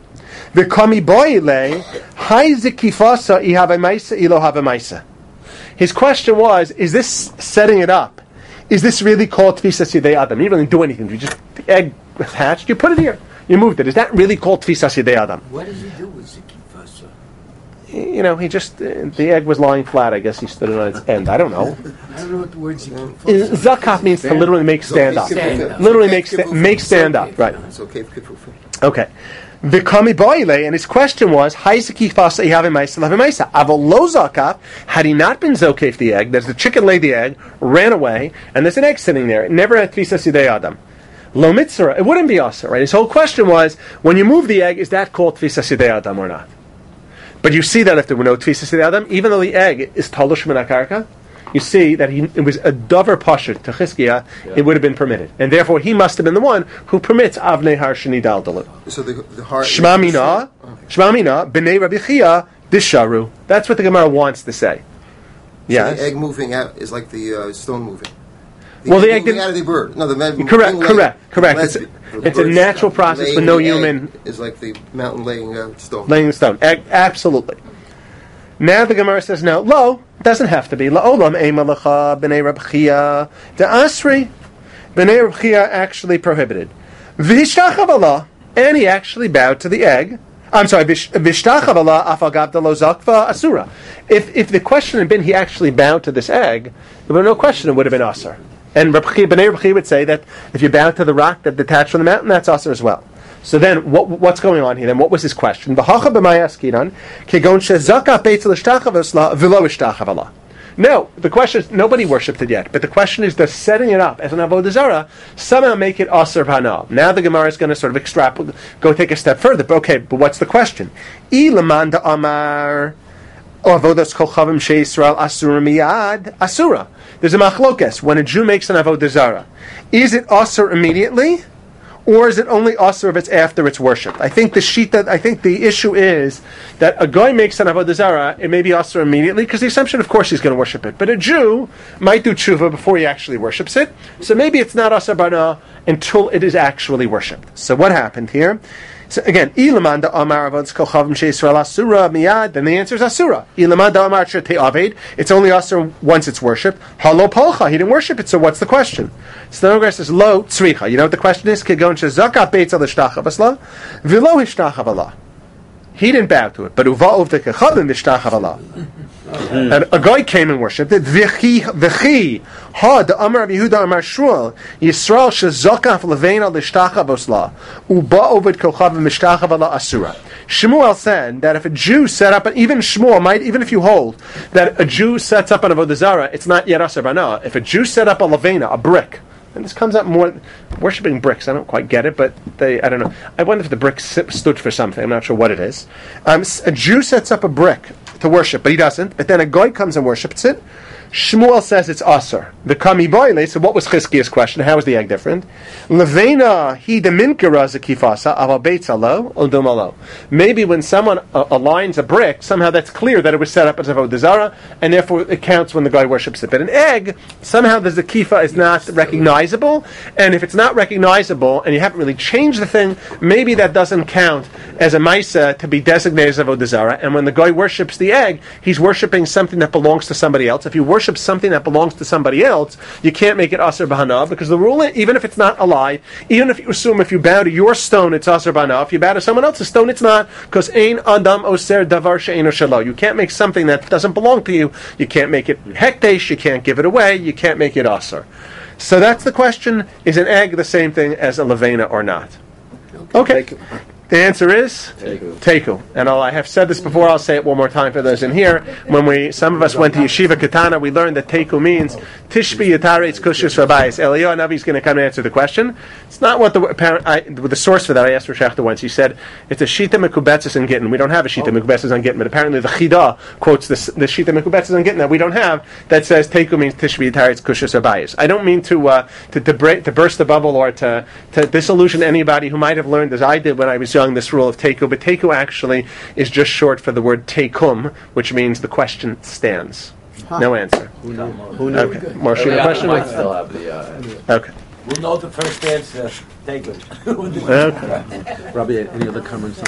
V'kami boile, hai zikifasa I have a maisa, ilo have a maisa. His question was, is this setting it up? Is this really called Tfisas Yidei Adam? You didn't really do anything. You just, the egg hatched, you put it here. You moved it. Is that really called Tfisas Yidei Adam? What does he do with Zikifasa? He just, the egg was lying flat. I guess he stood it on its end. I don't know. I don't know what the word Zikifasa. Zakaf means to literally make stand up. Literally make stand up. Right. It's okay. Okay. V'kami boile, and his question was, Haizaki fasa ihavim ma'isa lavim ma'isa. Aval lo zakaf, had he not been zokef the egg, there's the chicken laid the egg, ran away, and there's an egg sitting there. It never had tfisas yidei adam. Lo mitzvah, it wouldn't be asa, right? His whole question was, when you move the egg, is that called tfisas yidei adam or not? But you see that if there were no tfisas yidei adam, even though the egg is talush min akarka, you see that it was a dover pasher to Chizkiah, it would have been permitted. And therefore he must have been the one who permits Avnei Har Sheni Daldalit. So the heart... Shema Mina, B'nei Rabbi Chia, Disharu. That's what the Gemara wants to say. Yes. So the egg moving out is like the stone moving. The egg moving out of the bird. No, the correct. It's a natural process with no human... is like the mountain laying stone. Laying stone. Absolutely. Now the Gemara says, no, lo, doesn't have to be. La'olam ema lecha b'nei Reb Chia. The Asri, b'nei Reb Chia actually prohibited. V'hishtachав Allah, and he actually bowed to the egg. I'm sorry, v'hishtachав Allah afal gavda lo zakva asura. If the question had been he actually bowed to this egg, there would no question it would have been asur. And b'nei Reb Chia would say that if you bow to the rock that detached from the mountain, that's asur as well. So then, what's going on here? Then, what was his question? No, the question is nobody worshipped it yet. But the question is, does setting it up as an avodah zarah somehow make it aser b'hana? Now the Gemara is going to sort of extrapolate, go take a step further. But okay, but what's the question? Amar avodas kol chavim sheYisrael asura miyad asura. There's a machlokes when a Jew makes an avodah zarah. Is it aser immediately? Or is it only asur if it's after it's worshipped? I think the issue is that a guy makes an avodah zarah, it may be asur immediately, because the assumption, of course, he's going to worship it. But a Jew might do tshuva before he actually worships it. So maybe it's not asur bana until it is actually worshipped. So what happened here? So again, Ilamanda Amar Avodas Kol Chavim She'Yisrael Asura Miyad, then the answer is Asura. Ilamanda Amar Shetei Aved, it's only Asura once it's worshipped. Halo Polcha, he didn't worship it, so what's the question? So the Gemara says, Lo Tzricha. You know what the question is? Kegon Shezaka Beitza L'Shtachav Asla, V'lo Hishtachav Allah. He didn't bow to it, but Uva'ov Tekechavim Hishtachav Allah. And a guy came and worshipped it. V'chi ha the Amar of Yehuda Amar Shmuel Yisrael shezakaf leveina l'shtachav osla uba ovid kochavim mishtachava la asura. Shmuel said that if a Jew set up, even Shmuel might, even if you hold that a Jew sets up an avodah zarah, it's not yet aser bana. If a Jew set up a leveina, a brick, and this comes up more worshipping bricks. I don't quite get it, but I don't know. I wonder if the brick stood for something. I'm not sure what it is. A Jew sets up a brick to worship, but he doesn't. But then a guy comes and worships it. Shmuel says it's aser. The kami boile. So what was Chizkiah's question? How is the egg different? Levena he the minkara zakifasa aval beitza lo odumalo. Maybe when someone aligns a brick, somehow that's clear that it was set up as avodah zarah, and therefore it counts when the guy worships it. But an egg, somehow the zakifa is not recognizable, and if it's not recognizable and you haven't really changed the thing, maybe that doesn't count as a maisa to be designated as avodah zarah. And when the guy worships the egg, he's worshiping something that belongs to somebody else. If you worship something that belongs to somebody else, you can't make it aser b'hana, because the rule, even if it's not alive, even if you assume if you bow to your stone, it's aser b'hana. If you bow to someone else's stone, it's not, because ein adam oser davar she'eino shelo. You can't make something that doesn't belong to you. You can't make it hekdesh. You can't give it away. You can't make it aser. So that's the question: is an egg the same thing as a levena or not? Okay. The answer is Teku. And I have said this before, I'll say it one more time for those in here. When some of us went to Yeshiva Katana, we learned that Teku means Tishbi Yataretz Kushus Rabayis. Eliyahu Navi is going to come and answer the question. It's not what the source for that, I asked for Shechta once. He said, it's a Shita Mekubetzes in Gittin. We don't have a Shita Mekubetzes on Gittin, but apparently the Chida quotes the Shita Mekubetzes on Gittin that we don't have, that says Teku means Tishbi Yataretz Kushus Rabayis. I don't mean to burst the bubble or to disillusion anybody who might have learned as I did when I was this rule of teku, but teku actually is just short for the word tekum, which means the question stands. No answer. Who knew? Okay. Marshall, question? Might still have the. Okay. We'll know the first answer. Teku. Okay. Rabbi, any other comments?